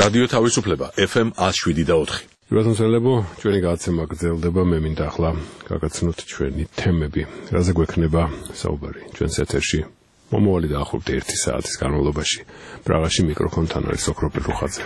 რადიო თავისუფლება FM 107.4. Რატომსელებო, ჩვენი გადაცემა გრძელდება, მე მინდა ახლა გაგაცნოთ ჩვენი თემები. რაზე გვექნება საუბარი ჩვენს ეთერში? მომავალი დაახლოებით 1 საათის განმავლობაში. პრაღაში მიკროფონთან არის ოქროპირ რუხაძე.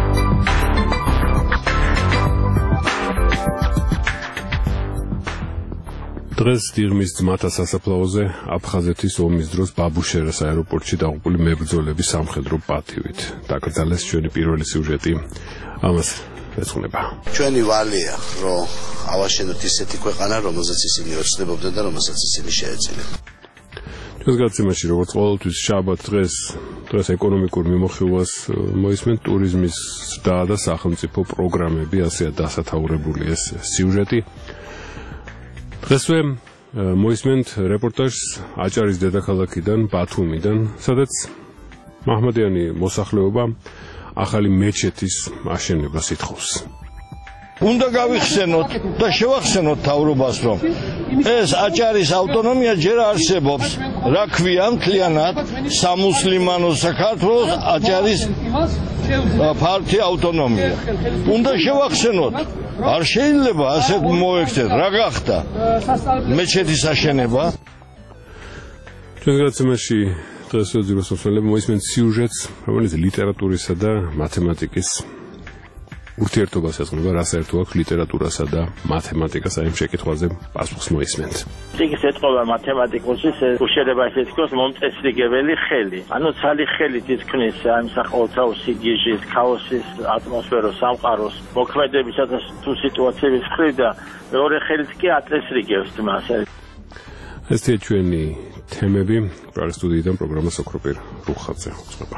დღეს დიღმის ძმათა სასაფლაოზე აფხაზეთის ომის დროს ბაბუშერას აეროპორტში დაღუპული მებრძოლების სამხედრო პატივით დაკრძალეს ჩვენი პირველი სიუჟეტი. ამას ეძღვნება. ჩვენი ვალია, რომ ავაშენოთ ისეთი ქვეყანა, რომელზეც ისინი ოცნებობდნენ და რომელსაც ისინი შეეძინენ. ჩვენს გადაცემაში, როგორც ყოველთვის შაბათ დღეს ეკონომიკურ მიმოხილვას მოისმენთ ტურიზმის ზრდა და სახელმწიფო პროგრამები, ასეა დასათაურებული ეს სიუჟეტი. დღესვე მოისმენთ რეპორტაჟს აჭარის დედაქალაქიდან, ბათუმიდან, სადაც მაჰმადიანი მოსახლეობა ახალი მეჩეთის აშენებას ითხოვს. უნდა გავიხსენოთ და შევახსენოთ თავრობას, რომ ეს აჭარის ავტონომია ჯერ არსებობს, რა ქვია მთლიანად სამუსლიმანო საქართველოს აჭარის ფართი ავტონომია. უნდა შევახსენოთ, არ შეიძლება ასე მოექცეთ, რა გახდა მეჩეთის აშენება. ჩვენ გადაცემაში დღეს ძიროსმოსვლები მოისმენთ სიუჟეტს, რომელიც ლიტერატურისა და მათემატიკის ურთიერთობას ეძღვნება, რას ერთო აქვს ლიტერატურასა და მათემატიკას, აი ამ შეკითხვაზე პასუხს მოისმენთ. ის ეთყობა მათემატიკოსის უშენება ესე თქოს მომწესრიგებელი ხელი. ანუ ცალი ხელით ითქმის ამ საყოველთაო სიგიჟის, ქაოსის, ატმოსფეროს, სამყაროს მოქმედებისა და თუ სიტუაციების მხრიდან, მეორე ხელით კი აწესრიგებს მას. ესეთი ჩვენი თემები, პრაღის სტუდიიდან პროგრამას ოქროპირ რუხაძე უძღვება.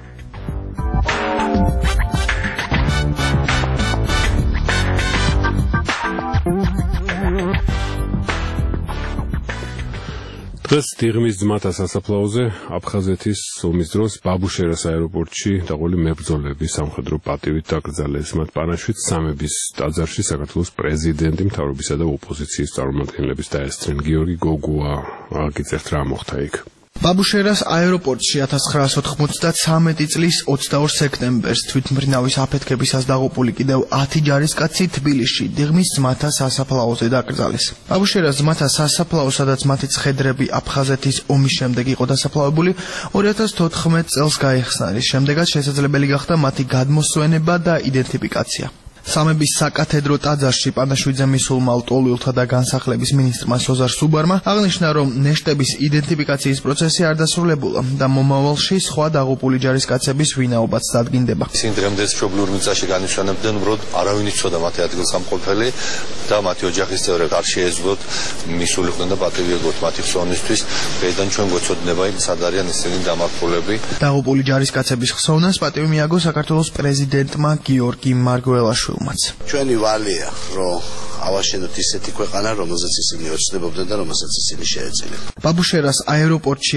დღეს დიღმის ძმათა სასაფლაოზე აფხაზეთის ომის დროს ბაბუშერას აეროპორტში დაღუპული მებრძოლების სამხედრო პატივით დაკრძალეს. მათ პანაშვიდ სამების ტაძარში საქართველოს პრეზიდენტი, მთავრობისა და ოპოზიციის წარმომადგენლების დაესწრნენ. გიორგი გოგუა აგიწერთ რა მოხდა იქ. ბაბუშერას აეროპორტში 1993 წლის 24 სექტემბერს თვითმფრინავის აფეთქებისას დაღუპული კიდევ 10 ჯარისკაცი თბილისში დიღმის ძმათა სასაფლაოზე დაკრძალეს. ბაბუშერას ძმათა სასაფლაო, სადაც მათი ცხედრები აფხაზეთის ომის შემდეგ იყო დასაფლავებული, 2014 წელს გაიხსნა, რის შემდეგაც შესაძლებელი გახდა მათი გადმოსვენება და იდენტიფიკაცია. სამების საკათედრო ტაძარში პანაშვიდზე მისულმა ლტოლვილთა და განსახლების მინისტრმა სოზარ სუბარმა აღნიშნა, რომ ნეშტების იდენტიფიკაციის პროცესი არ დასრულებულა და მომავალში სხვა დაღუპული ჯარისკაცების ვინაობაც დადგინდება. ისინი დღემდე მშობლიურ მიწაში განისვენებდნენ, რომ არავინ იცოდა მათი ადგილსამყოფელი და მათი ოჯახის წევრები არ შეეძლოთ მისულიყვნენ და პატივი ეგოთ მათი ხსოვნისთვის. დღეიდან ჩვენ გვეცოდინება იმ სად არიან ისინი დამარხულები. დაღუპული ჯარისკაცების ხსოვნას პატივი მიაგო საქართველოს პრეზიდენტმა გიორგი მარგველაშვილმა. ჩვენი ვალია, რომ ავაშენოთ ისეთი ქვეყანა, რომელზეც ისინი ოცნებობდნენ და რომელსაც ისინი შეეძინენ. ბაბუშერას აეროპორტში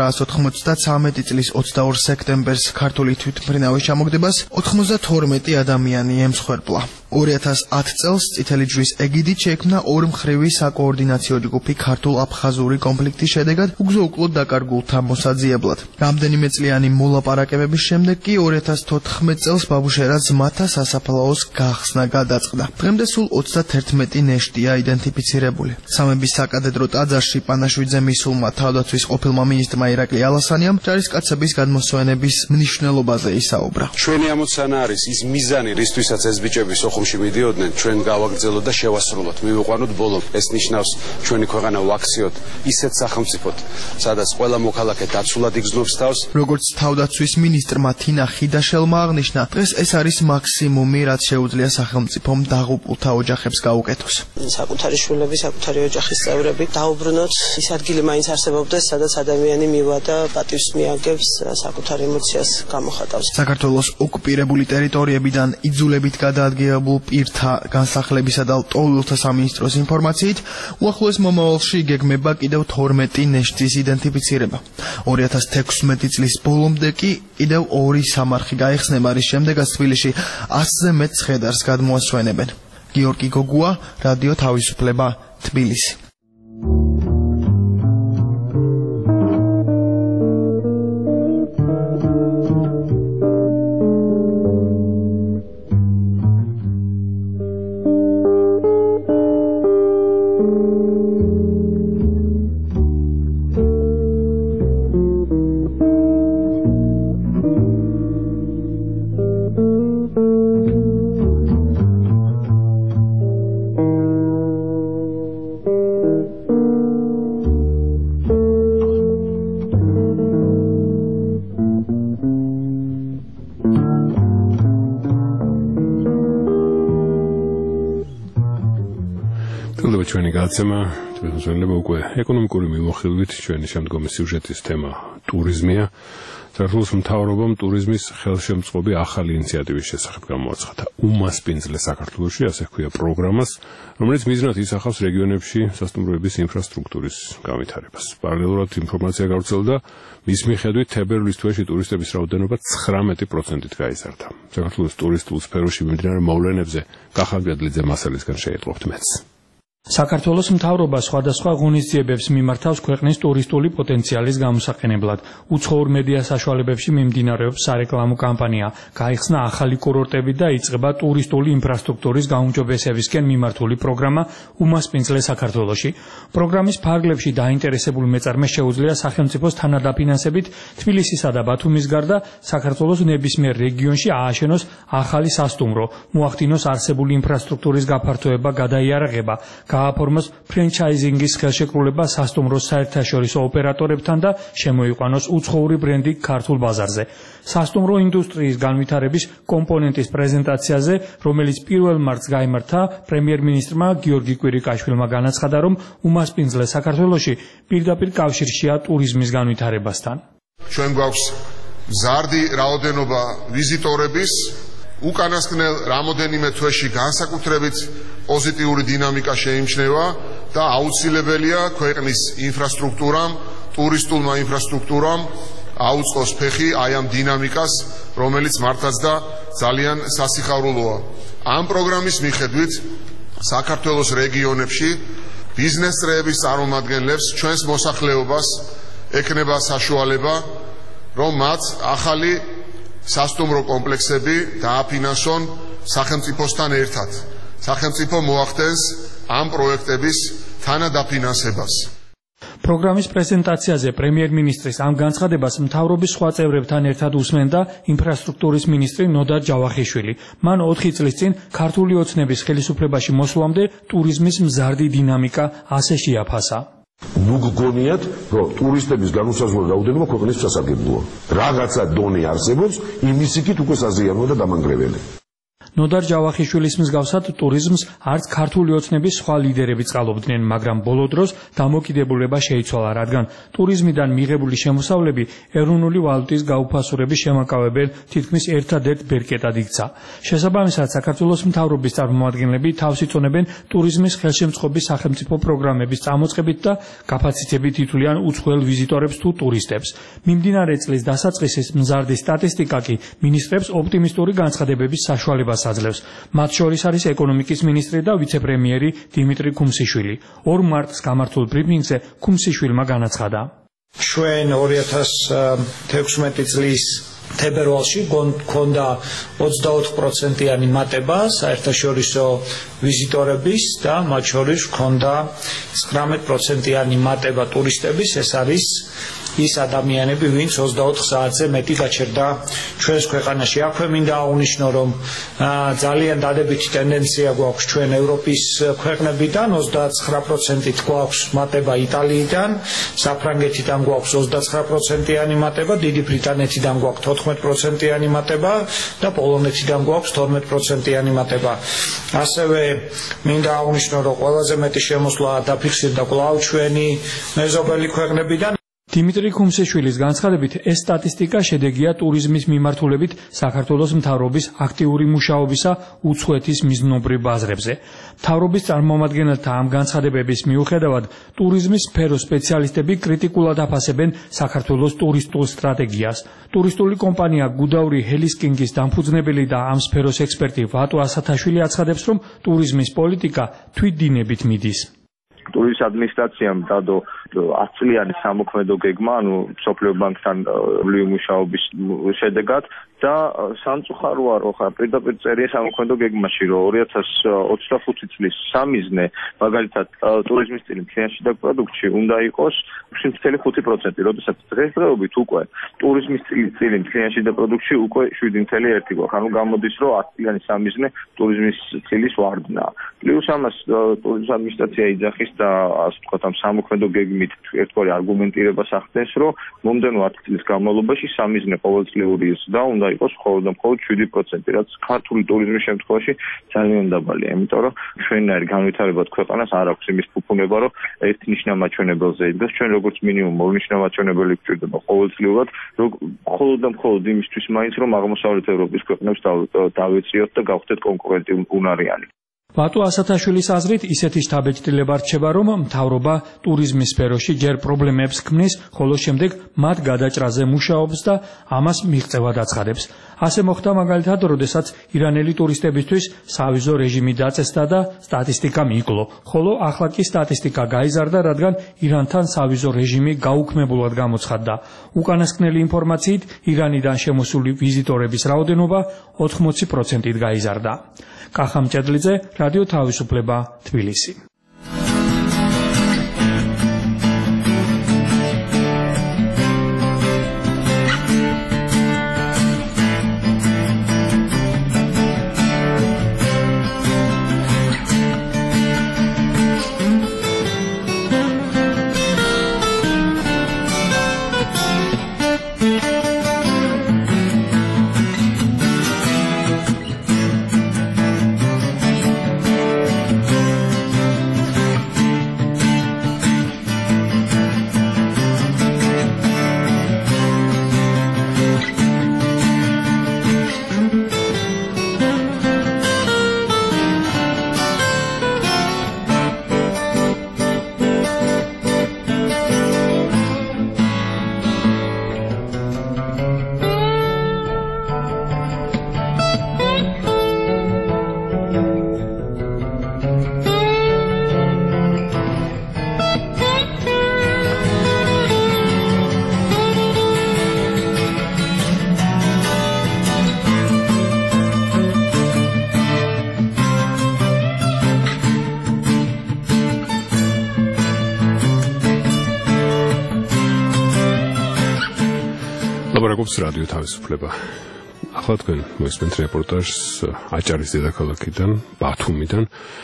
1993 წლის 24 სექტემბერს ქართული თვითმფრინავის ჩამოგდებას 92 ადამიანი ემსხვერპლა. 2010 წელს წითელი ჯვრის ეგიდით შექმნა ორმხრივი საკოორდინაციო ჯგუფი ქართულ-აფხაზური კონფლიქტის შედეგად უგზო-უკვლოდ დაკარგულთა მოსაძიებლად. რამდენიმე წლიანი მოლაპარაკებების შემდეგ კი 2014 წელს ბაბუშერას ძმათა სასაფლაოს გახსნა გადაწყდა. დღემდე სულ 31 ნეშტია იდენტიფიცირებული. სამების საკათედრო ტაძარში პანაშვიდზე მისულმა თავდაცვის ყოფილმა მინისტრმა ირაკლი ალასანიამ ჯარისკაცების გადმოსვენების მნიშვნელობაზე ისაუბრა. ჩვენი ამოცანა არის ის მიზანი, რისთვისაც ეს ბიჭები სოხუმში მიდიოდნენ, ჩვენ გავაგრძელოთ და შევასრულოთ, მივიყვანოთ ბოლო. ეს ნიშნავს ჩვენი ქვეყანა ვაქციოთ ისეთ სახელმწიფოდ, სადაც ყველა მოქალაქე დაცულად იგრძნობს თავს. როგორც თავდაცვის მინისტრმა თინა ხიდაშელმა აღნიშნა, დღეს ეს არის მაქსიმუმი, რაც შეუძლია სახელმწიფომ დაღუპულთა ოჯახებს გაუკეთოს. საკუთარი შვილები, საკუთარი ოჯახის წევრები დაუბრუნოთ ის ადგილი მაინც არსებობდეს, სადაც ადამიანი მივა და პატივს მიაგებს, საკუთარ ემოციას გამოხატავს. საქართველოს ოკუპირებული ტერიტორიებიდან იძულებით გადაადგილებულ პირთა განსახლებისა და ლტოლვილთა სამინისტროს ინფორმაციით, უახლოეს მომავალში გეგმება კიდევ 12 ნეშტის იდენტიფიცირება. 2016 წლის ბოლომდე კი კიდევ 2 სამარხი გაიხსნება, რის შემდეგაც თბილისში 100-ზე მეტ ცხედარს გადმოასვენებენ. გიორგი გოგუა, რადიო თავისუფლება, თბილისი. ჩვენი გადაცემა დღესდღეობით უკვე ეკონომიკური მიმოხილვით ჩვენი შემდგომი სიუჟეტის თემა ტურიზმია. საქართველოს მთავრობამ ტურიზმის ხელშემწყობი ახალი ინიციატივის შესახებ გამოაცხადა. უმასპინძლე საქართველოში, ასე ჰქვია პროგრამას, რომელიც მიზნად ისახავს რეგიონებში სასტუმროების ინფრასტრუქტურის განვითარებას. პარალელურად ინფორმაცია გავრცელდა, მის მიხედვით თებერვლის თვეში ტურისტების რაოდენობა 19%-ით გაიზარდა. საქართველოს ტურისტულ სფეროში მიმდინარე მოვლენებზე კახა გედლიძე მასალისგან შეეტყობთ მეც. საქართველოს მთავრობა სხვადასხვა ღონისძიებებს მიმართავს ქვეყნის ტურისტული პოტენციალის გამოსაყენებლად. უცხოურ მედია საშუალებებში მიმდინარეობს სარეკლამო კამპანია. გაიხსნა ახალი კურორტები და იწყება ტურისტული ინფრასტრუქტურის გაუმჯობესებისკენ მიმართული პროგრამა უმასპინძლე საქართველოში. პროგრამის ფარგლებში დაინტერესებულ მეწარმეს შეუძლია სახელმწიფოს თანადაფინანსებით თბილისისა და ბათუმის გარდა საქართველოს ნებისმიერ რეგიონში ააშენოს ახალი სასტუმრო, მოახდინოს არსებული ინფრასტრუქტურის გაფართოება, გადაიარაღება, გააფორმოს ფრენჩაიზინგის ხელშეკრულება სასტუმროს საერთაშორისო ოპერატორებთან და შემოიყვანოს უცხოური ბრენდი ქართულ ბაზარზე. სასტუმრო ინდუსტრიის განვითარების კომპონენტის პრეზენტაციაზე, რომელიც 1 მარტს გაიმართა, პრემიერ-მინისტრმა გიორგი კვირიკაშვილმა განაცხადა, რომ უმასპინძლე საქართველოში პირდაპირ კავშირშია ტურიზმის განვითარებასთან. ჩვენ გვაქვს მზარდი რაოდენობა ვიზიტორების, უკანასკნელ რამოდენიმე თვეში განსაკუთრებით პოზიტიური დინამიკა შეიმჩნევა და აუცილებელია ქვეყნის ინფრასტრუქტურამ, ტურისტულმა ინფრასტრუქტურამ აუწყოს ფეხი აი ამ დინამიკას, რომელიც მართლაც და ძალიან სასიხარულოა. ამ პროგრამის მიხედვით საქართველოს რეგიონებში ბიზნეს წრეების წარმომადგენლებს, ჩვენს მოსახლეობას ექნება საშუალება, რომ მათ ახალი სასტუმრო კომპლექსები დააფინანსონ სახელმწიფოსთან ერთად. სახელმწიფო მოახდენს ამ პროექტების თანადაფინანსებას. პროგრამის პრეზენტაციაზე პრემიერ-მინისტრის ამ განცხადებას მთავრობის სხვა წევრებთან ერთად უსმენდა ინფრასტრუქტურის მინისტრი ნოდარ ჯავახიშვილი. მან 4 წლის წინ ქართული ოცნების ხელისუფლებაში მოსვლამდე ტურიზმის მზარდი დინამიკა ასე შეაფასა. ნუ გგონიათ, რომ ტურისტების განუსაზღვრელი რაოდენობა ქვეყნის სასარგებლოა. რაღაცა დონე არსებობს, იმის იქით უკვე საზიანოა და დამანგრეველი. ნოდარ ჯავახიშვილის მსგავსად ტურიზმს არც ქართული ოცნების სხვა ლიდერები წყალობდნენ, მაგრამ ბოლო დროს დამოკიდებულება შეიცვალა, რადგან ტურიზმიდან მიღებული შემოსავლები ეროვნული ვალუტის გაუფასურების შემაკავებელ თითქმის ერთადერთ ბერკეტად იქცა. შესაბამისად, საქართველოს მთავრობის წარმომადგენლები თავს იწონებენ ტურიზმის ხელშემწყობის სახელმწიფო პროგრამების წამოწყებით და გაფაციცებით ითვლიან უცხოელ ვიზიტორებს თუ ტურისტებს. მიმდინარე წლის დასაწყისის მზარდი სტატისტიკა კი მინისტრებს ოპტიმისტური განცხადებების საშუალებას აძლევს. მათ შორის არის ეკონომიკის მინისტრი და ვიცე-პრემიერი დიმიტრი ქუმსიშვილი. 2 მარტს გამართულ ბრიფინგზე ქუმსიშვილმა განაცხადა. ჩვენ 2016 წლის თებერვალში გქონდა 24%-იანი მატება საერთაშორისო ვიზიტორების და მათ შორის გქონდა 19%-იანი მატება ტურისტების. ეს არის ის ადამიანები, ვინც 24 საათზე მეტი გაჩერდა ჩვენს ქვეყანაში. აქვე მინდა აღვნიშნო, რომ ძალიან დადებითი ტენდენცია გვაქვს ჩვენ ევროპის ქვეყნებიდან, 29%-ით გვაქვს მატება იტალიიდან, საფრანგეთიდან გვაქვს 29%-იანი მატება, დიდი ბრიტანეთიდან გვაქვს 14%-იანი მატება და პოლონეთიდან გვაქვს 12%-იანი მატება. ასევე მინდა აღვნიშნო, რომ ყველაზე მეტი შემოსვლა დაფიქსირდა კვლავ ჩვენი მეზობელი ქვეყნებიდან. დიმიტრი ქუმსიშვილის განცხადებით, ეს სტატისტიკა შედეგია ტურიზმის მიმართულებით საქართველოს მთავრობის აქტიური მუშაობისა უცხოეთის მიზნობრივ ბაზრებზე. მთავრობის წარმომადგენელთა ამ განცხადებების მიუხედავად, ტურიზმის სფეროს სპეციალისტები კრიტიკულად აფასებენ საქართველოს ტურისტულ სტრატეგიას. ტურისტული კომპანია გუდაური ჰელისკინგის დამფუძნებელი და ამ სფეროს ექსპერტი ვატო ასათაშვილი აცხადებს, რომ ტურიზმის პოლიტიკა თვითდინებით მიდის. ტურის ადმინისტრაციამ დადო 10 წლიანი სამოქმედო გეგმა, მსოფლიო ბანკთან მუშაობის შედეგად და სამწუხაროა, რომ ხა პირდაპირ წერია სამოქმედო გეგმაში, რომ 2025 წლის სამიზნე, მაგალითად ტურიზმის წილი მთლიანში და პროდუქტში უნდა იყოს 7.5%, როდესაც დღესდღეობით უკვე ტურიზმის წილი მთლიანში და პროდუქტში უკვე 7.1 გვაქვს. ანუ გამოდის, რომ 10 წლიანი სამიზნე ტურიზმის წილის ვარდნაა. პლუს ამას ტურიზმის ადმინისტრაცია იძახის და ასე ვთქვათ ამ სამოქმედო გეგმით ერთგვარი არგუმენტირებას ახდენს, რომ მომდენო 10 წლის განმავლობაში სამიზნე ყოველწლიური ზრდა უნდა იყოს მხოლოდ 7%, რაც ქართული ტურიზმის შემთხვევაში ძალიან დაბალია, იმიტომ რომ ჩვენნაირ განვითარებად ქვეყანას არ აქვს იმის ფუფუნება, რომ ერთ ნიშნამაჩვენებელზე იდგას, ჩვენ როგორც მინიმუმ ორ ნიშნამაჩვენებელი გვჭირდება ყოველწლიურად, მხოლოდ იმისთვის მაინც რომ აღმოსავლეთ ევროპის ქვეყნებს დავეციოთ და გავხდეთ კონკურენტუნარიანი. ბატუ ასათაშვილის აზრით ისეთი შთაბეჭდილება რჩება, რომ მთავრობა ტურიზმის სფეროში ჯერ პრობლემებს ქმნის, ხოლო შემდეგ მათ გადაჭრაზე მუშაობს და ამას მიღწევა აცხადებს. ასე მოხდა მაგალითად, როდესაც ირანელი ტურისტებისთვის სავიზო რეჟიმი დაწესდა და სტატისტიკა მიკლო, ხოლო ახლა კი სტატისტიკა გაიზარდა, რადგან ირანთან სავიზო რეჟიმი გაუქმებულად გამოცხადდა. უკანასკნელი ინფორმაციით ირანიდან შემოსული ვიზიტორების რაოდენობა 80%-ით გაიზარდა. კახა მჭედლიძე, რადიო თავისუფლება, თბილისი. ლაპარაკობს რადიო თავისუფლება. ახლა თქვენ მოისმენთ რეპორტაჟს აჭარის დედაქალაქიდან, ბათუმიდან.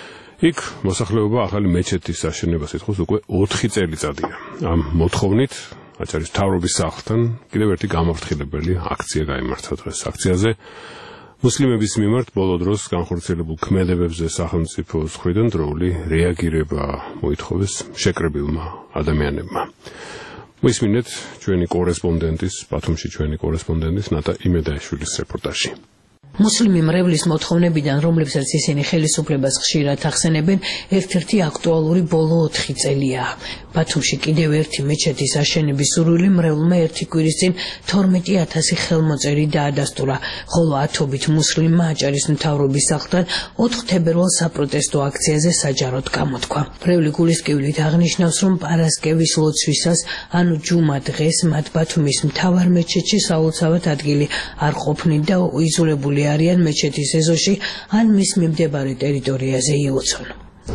იქ მოსახლეობა ახალი მეჩეთის აშენებას ეთხოვს უკვე 4 წელიწადია. ამ მოთხოვნით აჭარის მთავრობის სახლთან კიდევ ერთი გამაფრთხილებელი აქცია გაიმართა დღეს. აქციაზე მუსლიმების მიმართ ბოლო დროს განხორციელებულ ქმედებებზე სახელმწიფოს მხრიდან დროული რეაგირება მოითხოვეს შეკრებილმა ადამიანებმა. მოისმინეთ ჩვენი კორესპონდენტის, ბათუმში ჩვენი კორესპონდენტის ნატა იმედაშვილის რეპორტაჟი. მუსლიმი მრევლის მოთხოვნებიდან, რომლებსაც ისინი ხელისუფლებას ხშირად ახსენებენ, ერთ-ერთი აქტუალური ბოლო 4 წელია. ბათუმში კიდევ ერთი მეჩეთის აშენების სურვილი მრევლმა ერთი კვირის წინ 12,000 ხელმოწერი დაადასტურა, ხოლო ათობით მუსლიმმა აჭარის მთავრობის სახლთან 4 თებერვალს საპროტესტო აქციაზე საჯაროდ გამოთქვა. მრევლი გულისკევლით აღნიშნავს, რომ პარასკევის ლოცვისას, ანუ ჯუმა დღეს მათ ბათუმის მთავარ მეჩეთში საულცავად ადგილი არ ყოფნით და იზოლებული არიან მეჩეთის ეზოში ან მის მიმდებარე ტერიტორიაზე იოცონ.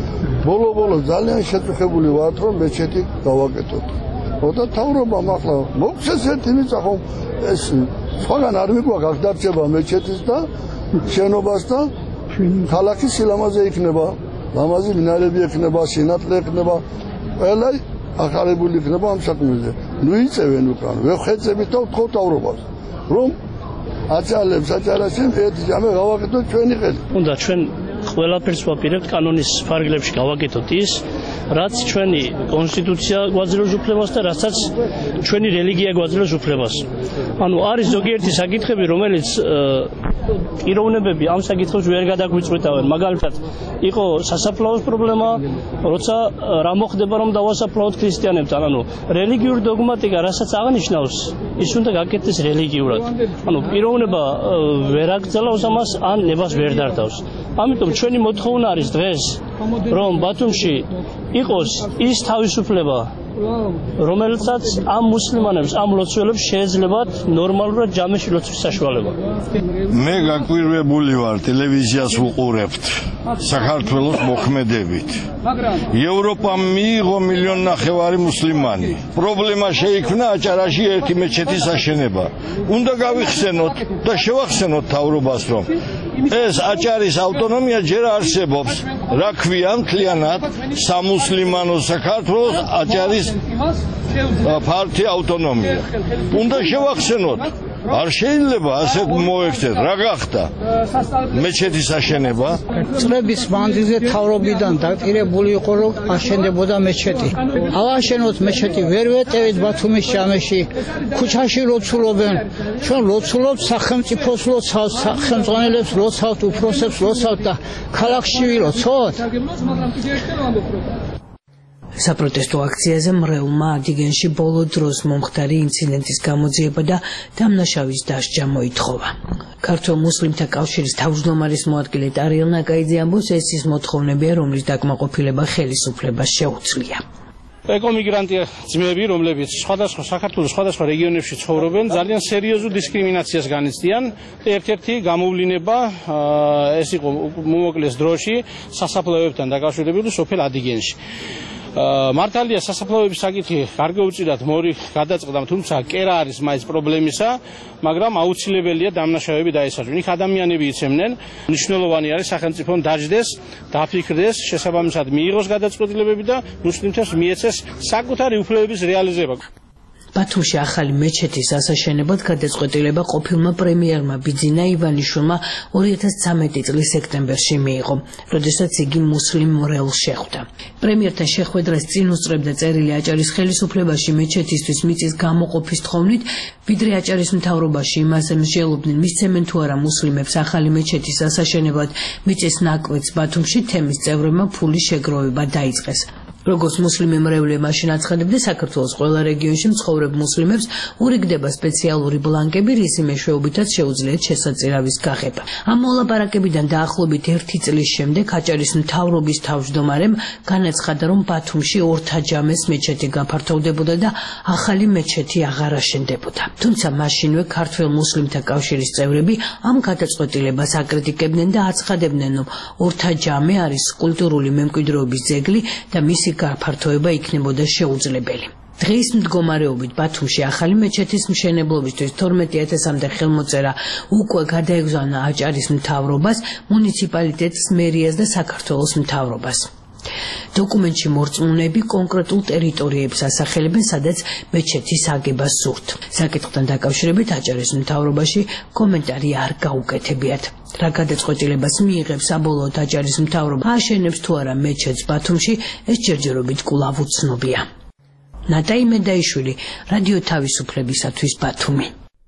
ბოლო ძალიან შეწუხებული ვართ, რომ მეჩეთი გავაკეთოთ. და თავრობამ ახლა მოგცეს ერთი მიწა, ხომ ეს სხვაგან არ მიგვაქვს დარჩება მეჩეთის და შენობას და ქალაქი სილამაზე იქნება, ლამაზი მინარები იქნება, სინათლე იქნება, ყველა ახალებული იქნება ამ საქმეზე. ნუ იწევენ უკან, ვეხვეწებით და ვთხოვთ თავრობას, რომ აჭალებს აჭარაში ერთი ჯამე გავაკეთოთ ჩვენი ხელი. უნდა ჩვენ ყველაფერს ვაპირებთ კანონის ფარგლებში გავაკეთოთ ის, რაც ჩვენი კონსტიტუცია გვაძლევს უფლებას და რასაც ჩვენი რელიგია გვაძლევს უფლებას. ანუ არის ზოგიერთი საკითხები, რომელიც პიროვნებები ამ საკითხებს ვერ გადაგვიწყვეტავენ. მაგალითად, იყო სასაფლაოს პრობლემა, როცა რა მოხდება რომ დავასაფლაოთ ქრისტიანებთან, ანუ რელიგიური დოგმატიკა, რასაც აღნიშნავს, ის უნდა გაკეთდეს რელიგიურად. ანუ პიროვნება ვერ აკრძალავს ამას, ან ნებას ვერ დარდავს. ამიტომ ჩვენი მოთხოვნა არის დღეს, რომ ბათუმში იყოს ის თავისუფლება, რომელსაც ამ მუსლიმანებს, ამ ლოცველებს შეეძლებათ ნორმალურად ჯამეში ლოცვის საშუალება. მე გაკვირვებული ვარ, ტელევიზიას ვუყურებთ საქართველოს მოქმედებით. ევროპამ მიიღო 1,5 მილიონი მუსლიმანი. პრობლემა შეიქმნა აჭარაში ერთი მეჩეთის აშენება. უნდა გავიხსენოთ და შევახსენოთ თავრობას, რომ ეს აჭარის ავტონომია ჯერ არსებობს რა ქვია მთლიანად სამუსლიმანო საქართველოს აჭარის ფართი ავტონომია. უნდა შევახსენოთ, არ შეიძლება ასე მოექცეთ. რა გახდა მეჩეთის აშენება? წლების მანძილზე თავრობიდან დაპირებული იყო, რომ აშენდებოდა მეჩეთი. ავაშენოთ მეჩეთი, ვერ ვეტევით ბათუმის ჟამეში, ქუჩაში ლოცულობენ. ჩვენ ლოცულობთ სახელმწიფოს ლოცავთ, სახელმწიფოს ლოცავთ, უფროსებს ლოცავთ და ქალაქში ვილოცოთ. საპროტესტო აქციაზე მრევლმა ადიგენში ბოლო დროს მომხდარი ინციდენტის გამოძიება და დამნაშავის დასჯა მოითხოვა. ქართულ მუსლიმთა კავშირის თავმჯდომარის მოადგილე ტარიელ ნაკაიძე ამბობს, ეს ის მოთხოვნებია, რომლის დაკმაყოფილება ხელისუფლებას შეუძლია. ეკომიგრანტი ძმები, რომლებიც საქართველოს სხვადასხვა რეგიონებში ცხოვრობენ, ძალიან სერიოზულ დისკრიმინაციას განიცდიან. ერთ-ერთი გამოვლინება ეს იყო მომოკლეს დროში სასაფლაოებთან დაკავშირებული სოფელ ადიგენში. მართალია სასაფლაოების საკითხი გარკვეულწილად მორი გადაწყდა, თუმცა კერა არის მაინც პრობლემისა, მაგრამ აუცილებელია დამნაშავეები დაესაჯონ. იქ ადამიანები იცემდნენ, მნიშვნელოვანი არის სახელმწიფომ დაждდეს, დაფიქრდეს, შესაბამისად მიიღოს გადაწყვეტილებები და მუსლიმებს მიეცეს საკუთარი უფლებების რეალიზება. ბათუმში ახალი მეჩეთის ასაშენებლად გადაწყვეტილება ყოფილმა პრემიერმა ბიძინა ივანიშვილმა 2013 წლის სექტემბერში მიიღო, როდესაც იგი მუსლიმ მრევლს შეხვდა. პრემიერთან შეხვედრას წინ უსწრებდა წერილი აჭარის ხელისუფლებაში მეჩეთისთვის მიწის გამოყოფის თხოვნით, ვიდრე აჭარის მთავრობაში იმაზე მსჯელობდნენ, მისცემენ თუ არა მუსლიმებს ახალი მეჩეთის ასაშენებლად მიწის ნაკვეთს ბათუმში, თემის წევრებმა ფულის შეგროვება დაიწყეს. როგორც მუსლიმი მრევლი მაშინ აცხადებდა, საქართველოს ყველა რეგიონში მცხოვრებ მუსლიმებს ურიგდება სპეციალური ბლანკები, რისი მეშვეობითაც შეუძლიათ შესაწირავის გაღება. ამ მოლაპარაკებიდან დაახლოებით 1 წლის შემდეგ აჭარის მთავრობის თავმჯდომარემ განაცხადა, რომ ბათუმში ორთაჯამეს მეჩეთი გაფართოვდებოდა და ახალი მეჩეთი აღარ აშენდებოდა. თუმცა მაშინვე ქართველ მუსლიმთა კავშირის წევრები ამ გადაწყვეტილებას აკრიტიკებდნენ და აცხადებდნენ, რომ ორთაჯამე არის კულტურული მემკვიდრეობის ძეგლი და მისი გაფართოება იქნებოდა შეუძლებელი. დღის მდგომარეობით ბათუმში ახალი მეჩეთის მშენებლობისთვის 12,000-მდე ხელმოწერა უკვე გადაეგზავნა აჭარის მთავრობას, მუნიციპალიტეტს, მერიას და საქართველოს მთავრობას. დოკუმენტში მორწმუნეები კონკრეტულ ტერიტორიებს ასახელებენ, სადაც მეჩეთის აგებას სურთ. საკითხთან დაკავშირებით აჭარის მთავრობაში კომენტარი არ გაუკეთებიათ. რა გადაწყვეტილებას მიიღებს საბოლოოდ აჭარის მთავრობა, აშენებს თუ არა მეჩეთს ბათუმში, ეს ჯერჯერობით კვლავ უცნობია. ნატაი მედაიშვილი, რადიო თავისუფლებისათვის ბათუმი.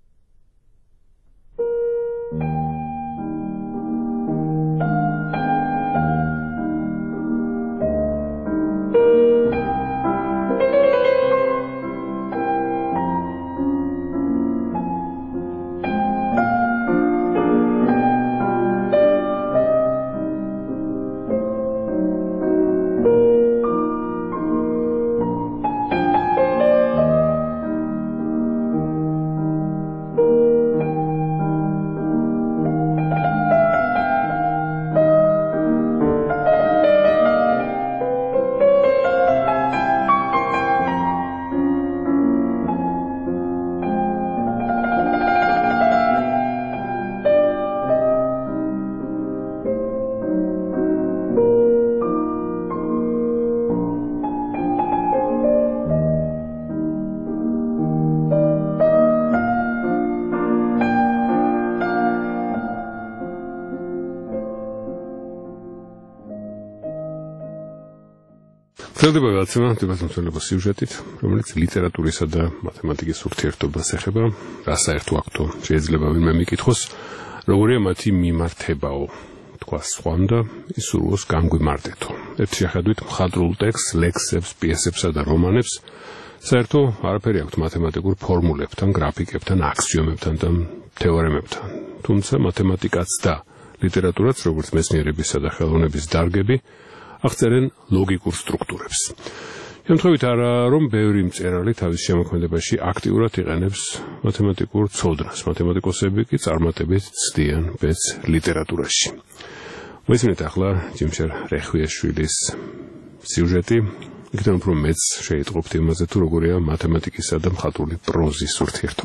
ძლდება გაცემა დებატმცველობის სიუჟეტით, რომელიც ლიტერატურისა და მათემატიკის ურთიერთობას ეხება, რა საერთო აქტო შეიძლება ვინმე მიკითხოს, როგორია მათი მიმართებაო, თქვა სხვამ და ის სურვოს განგვიმარტეთო. ერთ შეხედვით მხატვრულ ტექსტს, ლექსებს, პიესებსა და რომანებს საერთო არაფერი აქვთ მათემატიკურ ფორმულებთან, გრაფიკებთან, აქსიომებთან და თეორემებთან. თუმცა მათემატიკაც და ლიტერატურაც, როგორც მეცნიერებისა და ხელოვნების დარგები, აღწერენ ლოგიკურ სტრუქტურებს. შემთხვევით არა, რომ ბევრი მწერალი თავის შემოქმედებაში აქტიურად იყენებს მათემატიკურ ცოდნას, მათემატიკოსები კი წარმატებით ცდიან ბედს ლიტერატურაში. მოისმინეთ ახლა ჯიმშერ რეხვიაშვილის სიუჟეტი, იქიდან უფრო მეც შეიტყობთ იმაზე, თუ როგორია მათემატიკისა და მხატვრული პროზის ურთიერთობა.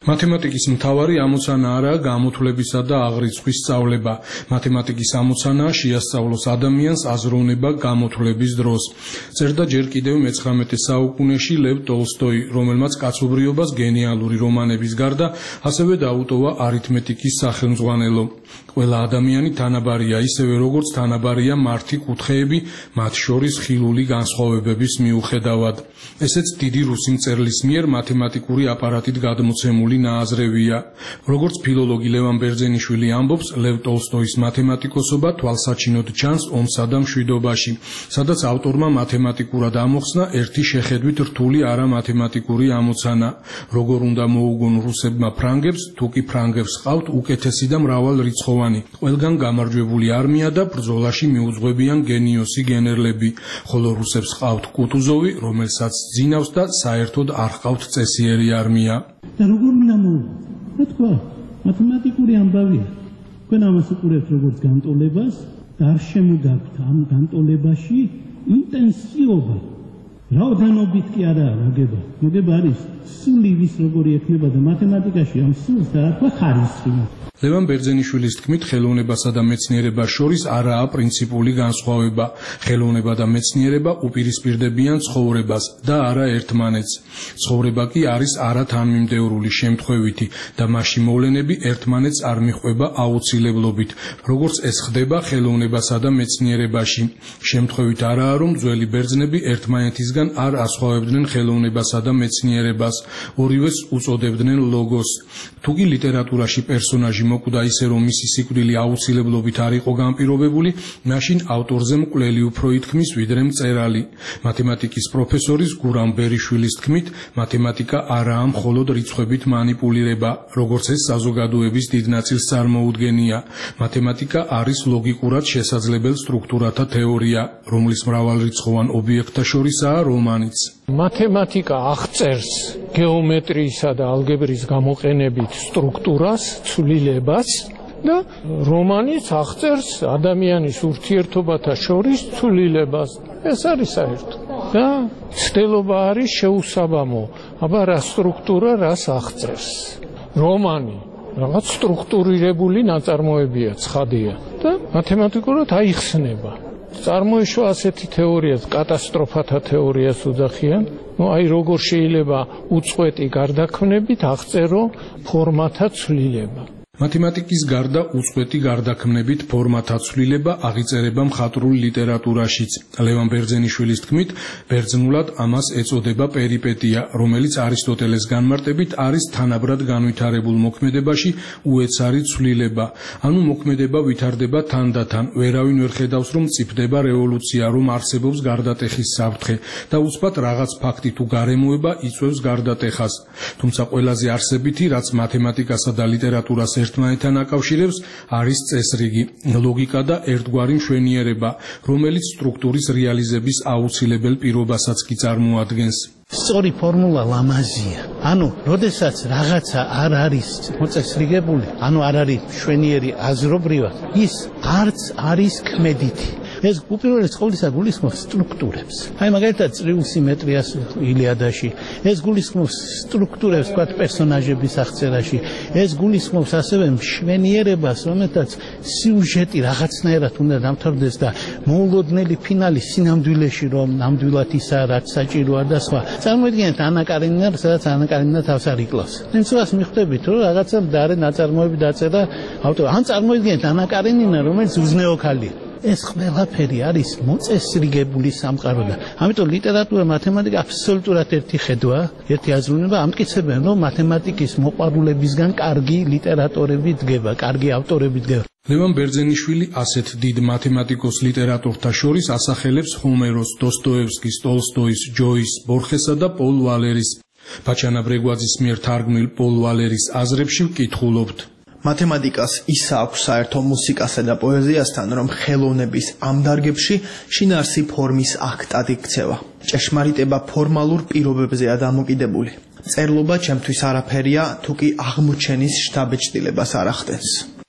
მათემატიკის მთავარი ამოცანა არაა გამოთვლებისა და აღრიცხვის სწავლება. მათემატიკის ამოცანაა შეასწავლოს ადამიანს აზროვნება გამოთვლების დროს. წერდა ჯერ კიდევ მე-19 საუკუნეში ლევ ტოლსტოი, რომელმაც კაცობრიობას გენიალური რომანების გარდა ასევე დაუტოვა არითმეტიკის სახელმძღვანელო. ყველა ადამიანი თანაბარია, ისევე როგორც თანაბარია მართი კუთხეები, მათ შორის ხილული განსხვავებების მიუხედავად. ესეც დიდი რუსი მწერლის მიერ მათემატიკური აპარატით გადმოცემული ნააზრევია. როგორც ფილოლოგი ლევან ბერძენიშვილი ამბობს, ლევ ტოლსტოის მათემატიკოსობა თვალსაჩინოდ ჩანს ომსა და მშვიდობაში, სადაც ავტორმა მათემატიკურად ამოხსნა ერთი შეხედვით რთული არამათემატიკური ამოცანა. როგორ უნდა მოუგონ რუსებმა ფრანგებს, თუ კი ფრანგებს ჰყავთ უკეთესი და მრავალრიცხოვანი, ყველგან გამარჯვებული არმია და ბრძოლაში მიუძღვებიან გენიოსი გენერლები, ხოლო რუსებს ჰყავთ კუტუზოვი, რომელსაც ძინავს და საერთოდ არ ჰყავთ წესიერი არმია. და როგორ უნდა მოუგო? რა თქვა, მათემატიკური ამბავია. თქვენ ამას უყურებთ როგორც განტოლებას და არ შემოგაქვთ ამ განტოლებაში ინტენსივობა. რაოდენობით კი არა მოგება. მოგება არის სული ვის როგორი ექნება და მათემატიკაში ამ სულს რა თქვა ხარისხი. ლევან ბერძენიშვილის თქმით, ხელოვნებასა და მეცნიერებას შორის არაა პრინციპული განსხვავება. ხელოვნება და მეცნიერება უპირისპირდებიან ცხოვრებას და არა ერთმანეთს. ცხოვრება კი არის არათანმიმდევრული, შემთხვევითი და მასში მოვლენები ერთმანეთს არ მიჰყვება აუცილებლობით, როგორც ეს ხდება ხელოვნებასა და მეცნიერებაში. შემთხვევით არაა, რომ ძველი ბერძნები ერთმანეთისგან არ ასხვავებდნენ ხელოვნებასა და მეცნიერებას, ორივეს უწოდებდნენ ლოგოს. თუ კი ლიტერატურაში პერსონაჟი მოკვდა ისე, რომ მისი სიკვდილი აუცილებლობით არ იყო განპირობებული, მაშინ ავტორზე მკვლელი უფრო ითქმის, ვიდრე მწერალი. მათემატიკის პროფესორის გურამ ბერიშვილის თქმით, მათემატიკა არაა მხოლოდ რიცხვებით მანიპულირება, როგორც ეს საზოგადოების დიდ ნაწილს წარმოუდგენია. მათემატიკა არის ლოგიკურად შესაძლებელ სტრუქტურათა თეორია, რომლის მრავალრიცხოვან ობიექტთა შორისაა რომანიც. მათემატიკა აღწერს გეომეტრიისა და ალგებრის გამოყენებით სტრუქტურას, ცვლილებას და რომანიც აღწერს ადამიანის ურთიერთობათა შორის ცვლილებას. ეს არის საერთო. და ცდელობა არის შეუსაბამო. აბა რა სტრუქტურა რას აღწერს? რომანი რაღაც სტრუქტურირებული ნაწარმოებია, ცხადია და მათემატიკურად აიხსნება. წარმოიშვა ასეთი თეორიაც, კატასტროფათა თეორიას უძახიან. აი როგორ შეიძლება უწყვეტი გარდაქმნებით აღწერო ფორმათა ცვლილება. მათემატიკის გარდა უწყვეტი გარდაქმნებით ფორმათა ცვლილება აღიწერება მხატვრულ ლიტერატურაშიც. ლევან ბერძენიშვილის თქმით, ბერძნულად ამას ეწოდება პერიპეტია, რომელიც არისტოტელეს განმარტებით არის თანაბრად განვითარებულ მოქმედებაში უეცარი ცვლილება. ანუ მოქმედება ვითარდება თანდათან, ვერავინ ვერ ხედავს, რომ მწიფდება რევოლუცია, რომ არსებობს გარდატეხის საფრთხე და უცბად რაღაც ფაქტი თუ გარემოება იწვევს გარდატეხას. თუმცა ყველაზე არსებითი, რაც მათემატიკასა და ლიტერატურას ერთმანეთთან აკავშირებს, არის წესრიგი, ლოგიკა და ერთგვარი მშვენიერება, რომელიც სტრუქტურის რეალიზების აუცილებელ პირობასაც კი წარმოადგენს. სწორი ფორმულა ლამაზია. ანუ, როდესაც რაღაცა არ არის მოწესრიგებული, ანუ არ არის მშვენიერი აზრობრივად, ის არც არის ქმედითი. ეს უპირველეს ყოვლისა გულისხმობს სტრუქტურებს. აი მაგალითად წრიულ სიმეტრიას ილიადაში, ეს გულისხმობს სტრუქტურებს, თქვათ პერსონაჟების აღწერაში, ეს გულისხმობს ასევე მშვენიერებას, რომელთაც სიუჟეტი რაღაცნაირად უნდა დამთავრდეს და მოულოდნელი ფინალი სინამდვილეში, რომ ნამდვილად ისაა, რაც საჭიროა და სხვა. წარმოიდგინეთ ანა კარენინა, სადაც ანა კარენინა თავს არ იკლავს. ნენცობას მიხვდებით, რომ რაღაცა მდარე ნაწარმოები დაწერა ავტორი. ან წარმოიდგინეთ ანა კარენინა, რომელიც უზნეო ქალია. ეს ყველაფერი არის მოწესრიგებული სამყარო და ამიტომ ლიტერატურა, მათემატიკა აბსოლუტურად ერთი ხედვა, ერთი აზროვნება. ამტკიცებენ, რომ მათემატიკის მოყვარულებისგან კარგი ლიტერატორები დგება, კარგი ავტორები დგება. ლევან ბერძენიშვილი ასეთ დიდ მათემატიკოს ლიტერატორთა შორის ასახელებს ჰომეროს, დოსტოევსკის, ტოლსტოის, ჯოის, ბორხესა და პოლ ვალერის. ბაჩანა ბრეგვაძის მიერ თარგმნილ პოლ ვალერის აზრებში ვკითხულობთ. მათემატიკას ისა აქვს საერთო მუსიკასა და პოეზიასთან, რომ ხელოვნების ამ დარგებში შინაარსი ფორმის აქტად იქცევა. ჭეშმარიტება ფორმალურ პირობებზეა დამოკიდებული. წერლობა ჩემთვის არაფერია, თუ კი აღმოჩენის შთაბეჭდილებას არ ახდენს.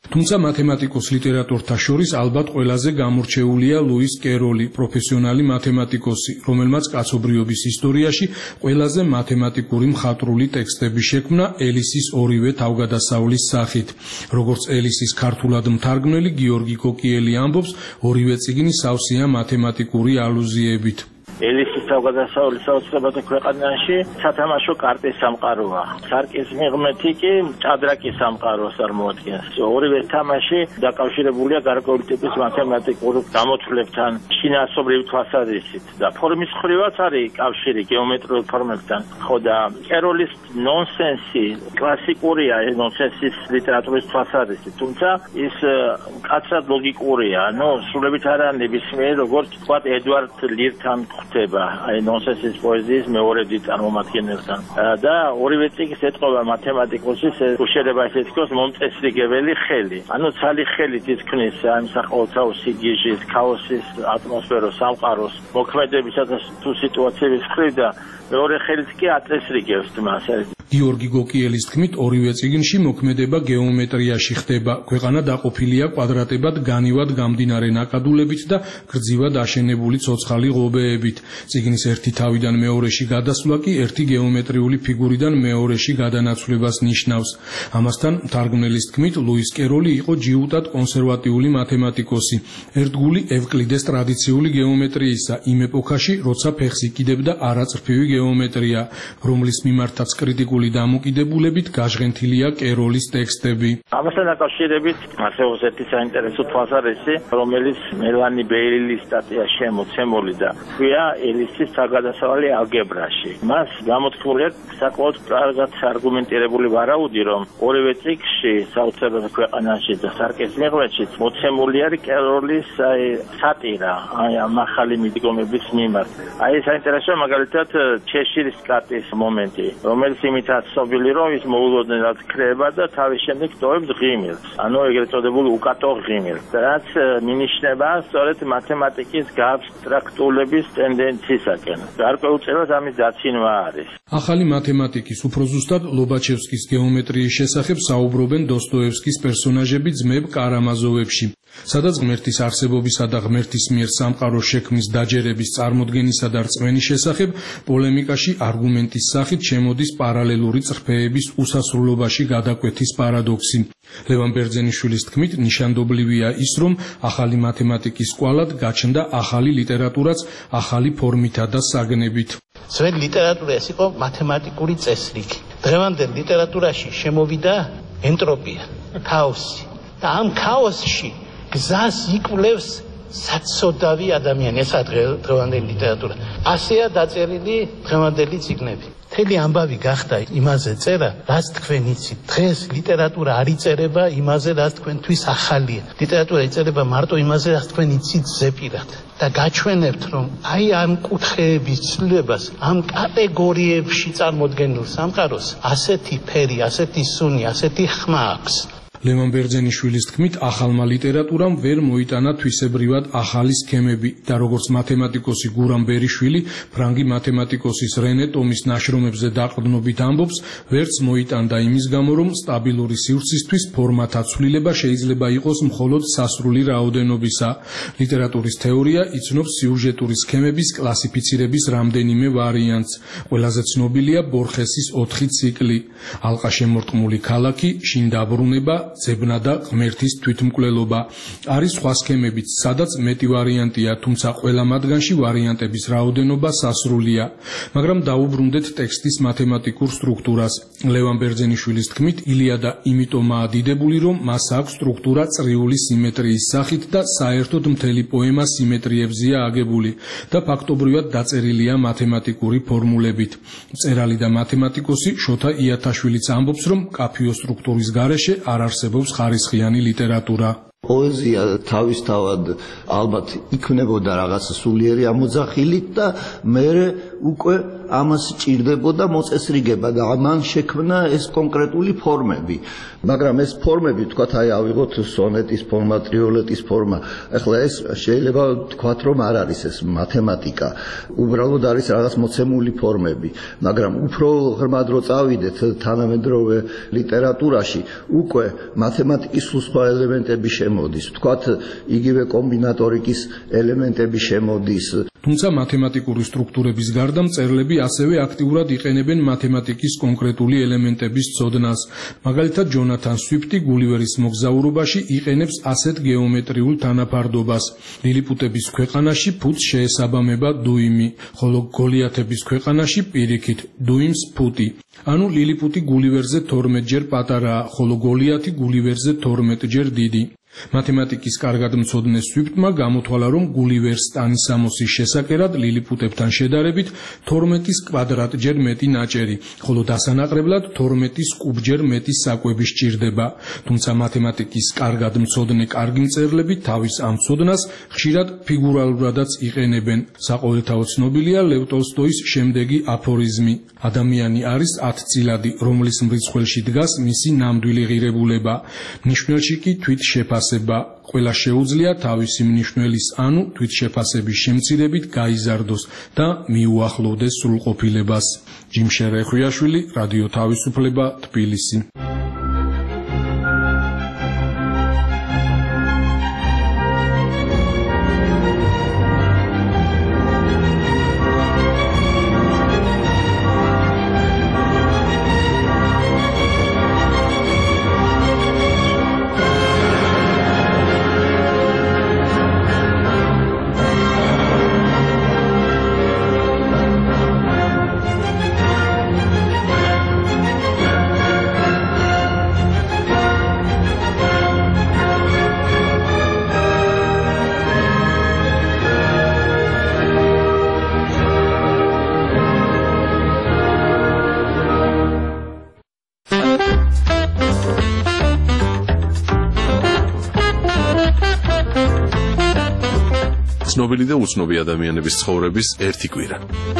თუმცა მათემატიკოს ლიტერატორთა შორის ალბათ ყველაზე გამორჩეულია ლუის კეროლი, პროფესიონალი მათემატიკოსი, რომელმაც კაცობრიობის ისტორიაში ყველაზე მათემატიკური მხატვრული ტექსტები შექმნა ელისის ორივე თავგადასავლის სახით. როგორც ელისის ქართულად მთარგმნელი გიორგი კოკიელი ამბობს, ორივე წიგნი სავსეა მათემატიკური ალუზიებით. ელისის თავგადასავლის საოცრებათა ქვეყანაში სათამაშო კარტის სამყაროა. სარკის მიღმეთი კი ჭადრაკის სამყაროს წარმოადგენს. ორივე თამაში დაკავშირებულია გარკვეული ტიპის მათემატიკურ გამოთვლებთან, შინაარსობრივი თვალსაზრისით და ფორმის მხრივაც არის კავშირი გეომეტრიულ ფორმებთან. ხო და კეროლის ნონსენსი კლასიკურია, ნონსენსის ლიტერატურის თვალსაზრისით, თუმცა ის კაცრად ლოგიკურია. სრულებით არა ნებისმიერი, როგორც თქვა ედვარდ ლირთან ხდება, აი ნონსენსის პოეზიის მეორედი წარმომადგენელთან. და ორივე წიგნს ეტყობა მათემატიკოსის უშენება ისე თქოს მომწესრიგებელი ხელი. ცალი ხელით ითქმის ამსაყოლთა სიგიჟის, ქაოსის, ატმოსფეროს, სამყაროს, მოქმედებისა და თუ სიტუაციების მხრივ და მეორე ხელით კი აწესრიგებს მას. გიორგი გოკიელის თქმით, ორივე წიგნში მოქმედება გეომეტრიაში ხდება. ქვეყანა დაყოფილია კვადრატებად განივად გამდინარე ნაკადულებით და გრძივად აშენებული ცოცხალი ღობეებით. წიგნის ერთი თავიდან მეორეში გადასვლა კი ერთი გეომეტრიული ფიგურიდან მეორეში გადანაცვლებას ნიშნავს. ამასთან, მთარგმნელის თქმით, ლუის კეროლი იყო ჯიუტად კონსერვატიული მათემატიკოსი, ერთგული ევკლიდეს ტრადიციული გეომეტრიისა, იმ ეპოქაში, როცა ფეხს იკიდებდა არაწრფივი გეომეტრია, რომლის მიმართაც კრიტიკული დამოკიდებულებით გაჟღენთილია კეროლის ტექსტები. ამასთან დაკავშირებით არსებობს ერთი საინტერესო თვალსაზრისი, რომელიც მელანი ბეილის სტატიაში მოცემული და ქვია ელისის თავგადასავალი ალგებრაში. მას გამოთქმული აქვს საკმაოდ კარგად არგუმენტირებული ვარაუდი, რომ ორივე წიგნში საოცრებათა ქვეყანაში და სარკის მიღმეთში მოცემული არის კეროლის სატირა, ამ ახალი მიდგომების მიმართ. საინტერესოა მაგალითად ჩეშირის კარტის მომენტი, რომელიც იმითაც ცნობილი, რომ ის მოულოდნელად ქრება და თავის შემდეგ ტოვებს ღიმილს, ეგრეთ წოდებული უკატო ღიმილს, რაც მინიშნება სწორედ მათემატიკის გააბსტრაქტულების ტენდენციისაკენ. გარკვეულწილად ამის დაცინვა არის. ახალი მათემატიკის უფრო ზუსტად ლობაჩევსკის გეომეტრიის შესახებ საუბრობენ დოსტოევსკის პერსონაჟები ძმებ კარამაზოვებში. სადაც ღმერთის არსებობისა და ღმერთის მიერ სამყაროს შექმნის დაჯერების წარმოდგენისა და რწმენის შესახებ პოლემიკაში არგუმენტის სახით შემოდის პარალელური წრფეების უსასრულობაში გადაკვეთის პარადოქსი. ლევან ბერძენიშვილის თქმით, ნიშანდობლივია ის, რომ ახალი მათემატიკის კვალად გაჩნდა ახალი ლიტერატურაც ახალი ფორმითა და საგნებით. ძველი ლიტერატურა ეს იყო მათემატიკური წესრიგი. დღევანდელ ლიტერატურაში შემოვიდა ენტროპია, ქაოსი და ამ ქაოსში გზას იკვლევს საცოდავი ადამიანი, ესაა დღევანდელი ლიტერატურა. ასეა დაწერილი დღევანდელი წიგნები. მთელი ამბავი გახდა იმაზე წერა, რაც თქვენ იცით. დღეს ლიტერატურა არ იწერება იმაზე, რაც თქვენთვის ახალია. ლიტერატურა იწერება მარტო იმაზე, რაც თქვენ იცით ზეპირად. და გაჩვენებთ, რომ აი ამ კუთხეების ცვლილებას, ამ კატეგორიებში წარმოდგენილ სამყაროს ასეთი ფერი, ასეთი სუნი, ასეთი ხმა აქვს. ლევან ბერძენიშვილის თქმით, ახალმა ლიტერატურამ ვერ მოიტანა თვისებრივად ახალი სქემები და როგორც მათემატიკოსი გურამ ბერიშვილი ფრანგი მათემატიკოსის რენე ტომის ნაშრომებზე დაყრდნობით ამბობს, ვერც მოიტანდა იმის გამო, რომ სტაბილური სივრცისთვის ფორმათა ცვლილება შეიძლება იყოს მხოლოდ სასრული რაოდენობისა. ლიტერატურის თეორია იცნობს სიუჟეტური სქემების კლასიფიცირების რამდენიმე ვარიანტს. ყველაზე ცნობილია ბორხესის 4 ციკლი: ალყაშემორტყმული ქალაქი, შინ დაბრუნება, ძებნა და ღმერთის თვითმკვლელობა. არის სხვა სქემებიც, სადაც მეტი ვარიანტია, თუმცა ყველა მათგანში ვარიანტების რაოდენობა სასრულია. მაგრამ დაუბრუნდეთ ტექსტის მათემატიკურ სტრუქტურას. ლევან ბერძენიშვილის თქმით, ილიადა იმიტომაა დიდებული, რომ მას აქვს სტრუქტურა წრიული სიმეტრიის სახით და საერთოდ მთელი პოემა სიმეტრიებზეა აგებული და ფაქტობრივად დაწერილია მათემატიკური ფორმულებით. მწერალი და მათემატიკოსი შოთა იათაშვილიც ამბობს, რომ კაფიო სტრუქტურის გარეშე არ არსებობს ხარისხიანი ლიტერატურა. პოეზია თავისთავად ალბათ იქნებოდა რაღაც სულიერი ამოძახილით და მე უკვე ამას ჭირდებოდა მოწესრიგება და ამან შექმნა ეს კონკრეტული ფორმები. მაგრამ ეს ფორმები, თქვათ, აი ავიღოთ სონეტის ფორმა, ტრიოლეტის ფორმა. ახლა ეს შეიძლება თქვათ, რომ არ არის ეს მათემატიკა. უბრალოდ არის რაღაც მოცემული ფორმები, მაგრამ უფრო ღრმად რო წავიდეთ თანამედროვე ლიტერატურაში, უკვე მათემატიკის სხვა ელემენტები შემოდის. თქვათ, იგივე კომბინატორიკის ელემენტები შემოდის. თუმცა მათემატიკური სტრუქტურების გარდა მწერლები ასევე აქტიურად იყენებენ მათემატიკის კონკრეტული ელემენტების ცოდნას. მაგალითად, ჯონათან სვიფტი გულივერის მოგზაურობაში იყენებს ასეთ გეომეტრიულ თანაფარდობას. ლილიპუტების ქვეყანაში ფუტს შეესაბამება დუიმი, ხოლო გოლიათების ქვეყანაში პირიქით დუიმს ფუტი. ანუ ლილიპუტი გულივერზე 12 ჯერ პატარაა, ხოლო გოლიათი გულივერზე 12 ჯერ დიდი. მათემატიკის კარგად მცოდნე სვიფტმა გამოთვალა, რომ გულივერს ტანისამოსის შესაკერად ლილიპუტებთან შედარებით 12-ის კვადრატჯერ მეტი ნაჭერი, ხოლო დასანაკრებლად 12-ის კუბჯერ მეტი საკვები სჭირდება. თუმცა მათემატიკის კარგად მცოდნე კარგი მწერლები თავის ამ მცოდნას ხშირად ფიგურალურადაც იყენებენ. საყოველთაოდ ცნობილია ლევ ტოლსტოის შემდეგი აფორიზმი: ადამიანი არის 10 წილადი, რომლის მრიცხველში დგას მისი ნამდვილი ღირებულება, მნიშვნელში კი თვითშეფასება. ყველა შეუძლია თავისი მნიშვნელის, ანუ თვითშეფასების შემცირებით გაიზარდოს და მიუახლოვდეს სრულყოფილებას. ჯიმშერე ხვიაშვილი, რადიო თავისუფლება, თბილისი. ცნობილი და უცნობი ადამიანების ცხოვრების ერთი კვირა.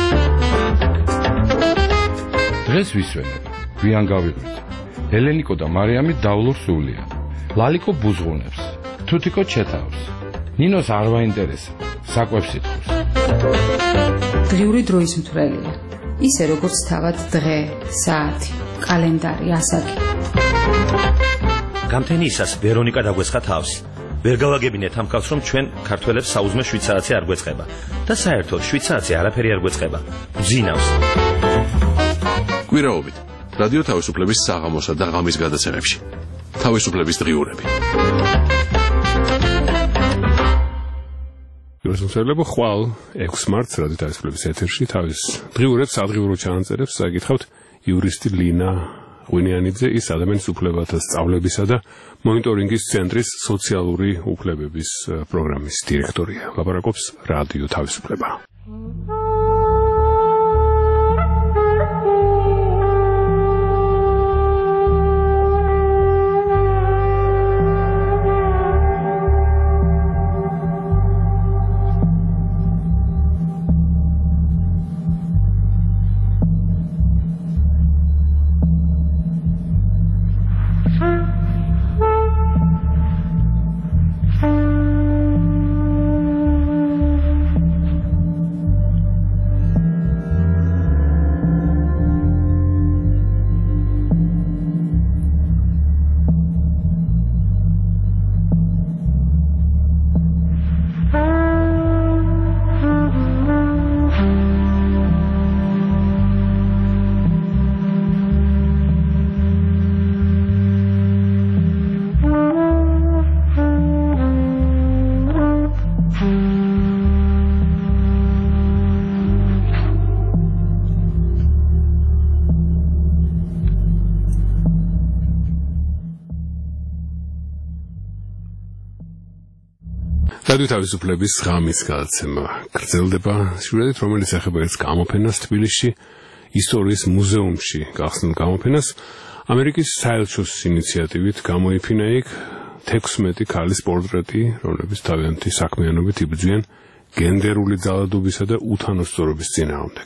დღეს ვისვენებ, გვიან გავიღვით. ელენიკო და მარიამი დავლურ სულია. ლალიკო ბუზღუნებს, თუთიკო ჩეთავს. ნინოს არ ვაინტერესა, საკვებს ითხოვს. დღიური დროის მთვრელია. ისე როგორც თავად დღე, საათი, კალენდარი, ასაკი. გამთენიისას ვერონიკა დაგვეცხა თავს. ვერ გავაგებინეთ ამ კაცს, რომ ჩვენ ქართველებს საუზმე 7 საათი არ გვეწყება და საერთოდ 7 საათი არაფერი არ გვეწყება. ბძინავს. კვირაობით რადიო თავისუფლების საღამოსა და ღამის გადაცემებში. თავისუფლების დღიურები. იოსებსელებო ხვალ 6 მარტს რადიო თავისუფლების ეთერში თავის დღიურებს სადღიურო ჩაანწერებს საკითხავთ იურისტი ლინა ღვინიანიძე, ის ადამიანის უფლებათა სწავლებისა და მონიტორინგის ცენტრის სოციალური უფლებების პროგრამის დირექტორია. ლაპარაკობს რადიო თავისუფლება. რადიო თავისუფლების ღამის გადაცემა გრძელდება სიუჟეტით, რომელიც ეხება ერთ გამოფენას თბილისში, ისტორიის მუზეუმში გახსნილ გამოფენას. ამერიკის საელჩოს ინიციატივით გამოიფინა იქ 16 ქალის პორტრეტი, რომლებიც თავიანთი საქმიანობით იბრძვიან გენდერული ძალადობისა და უთანასწორობის წინააღმდეგ.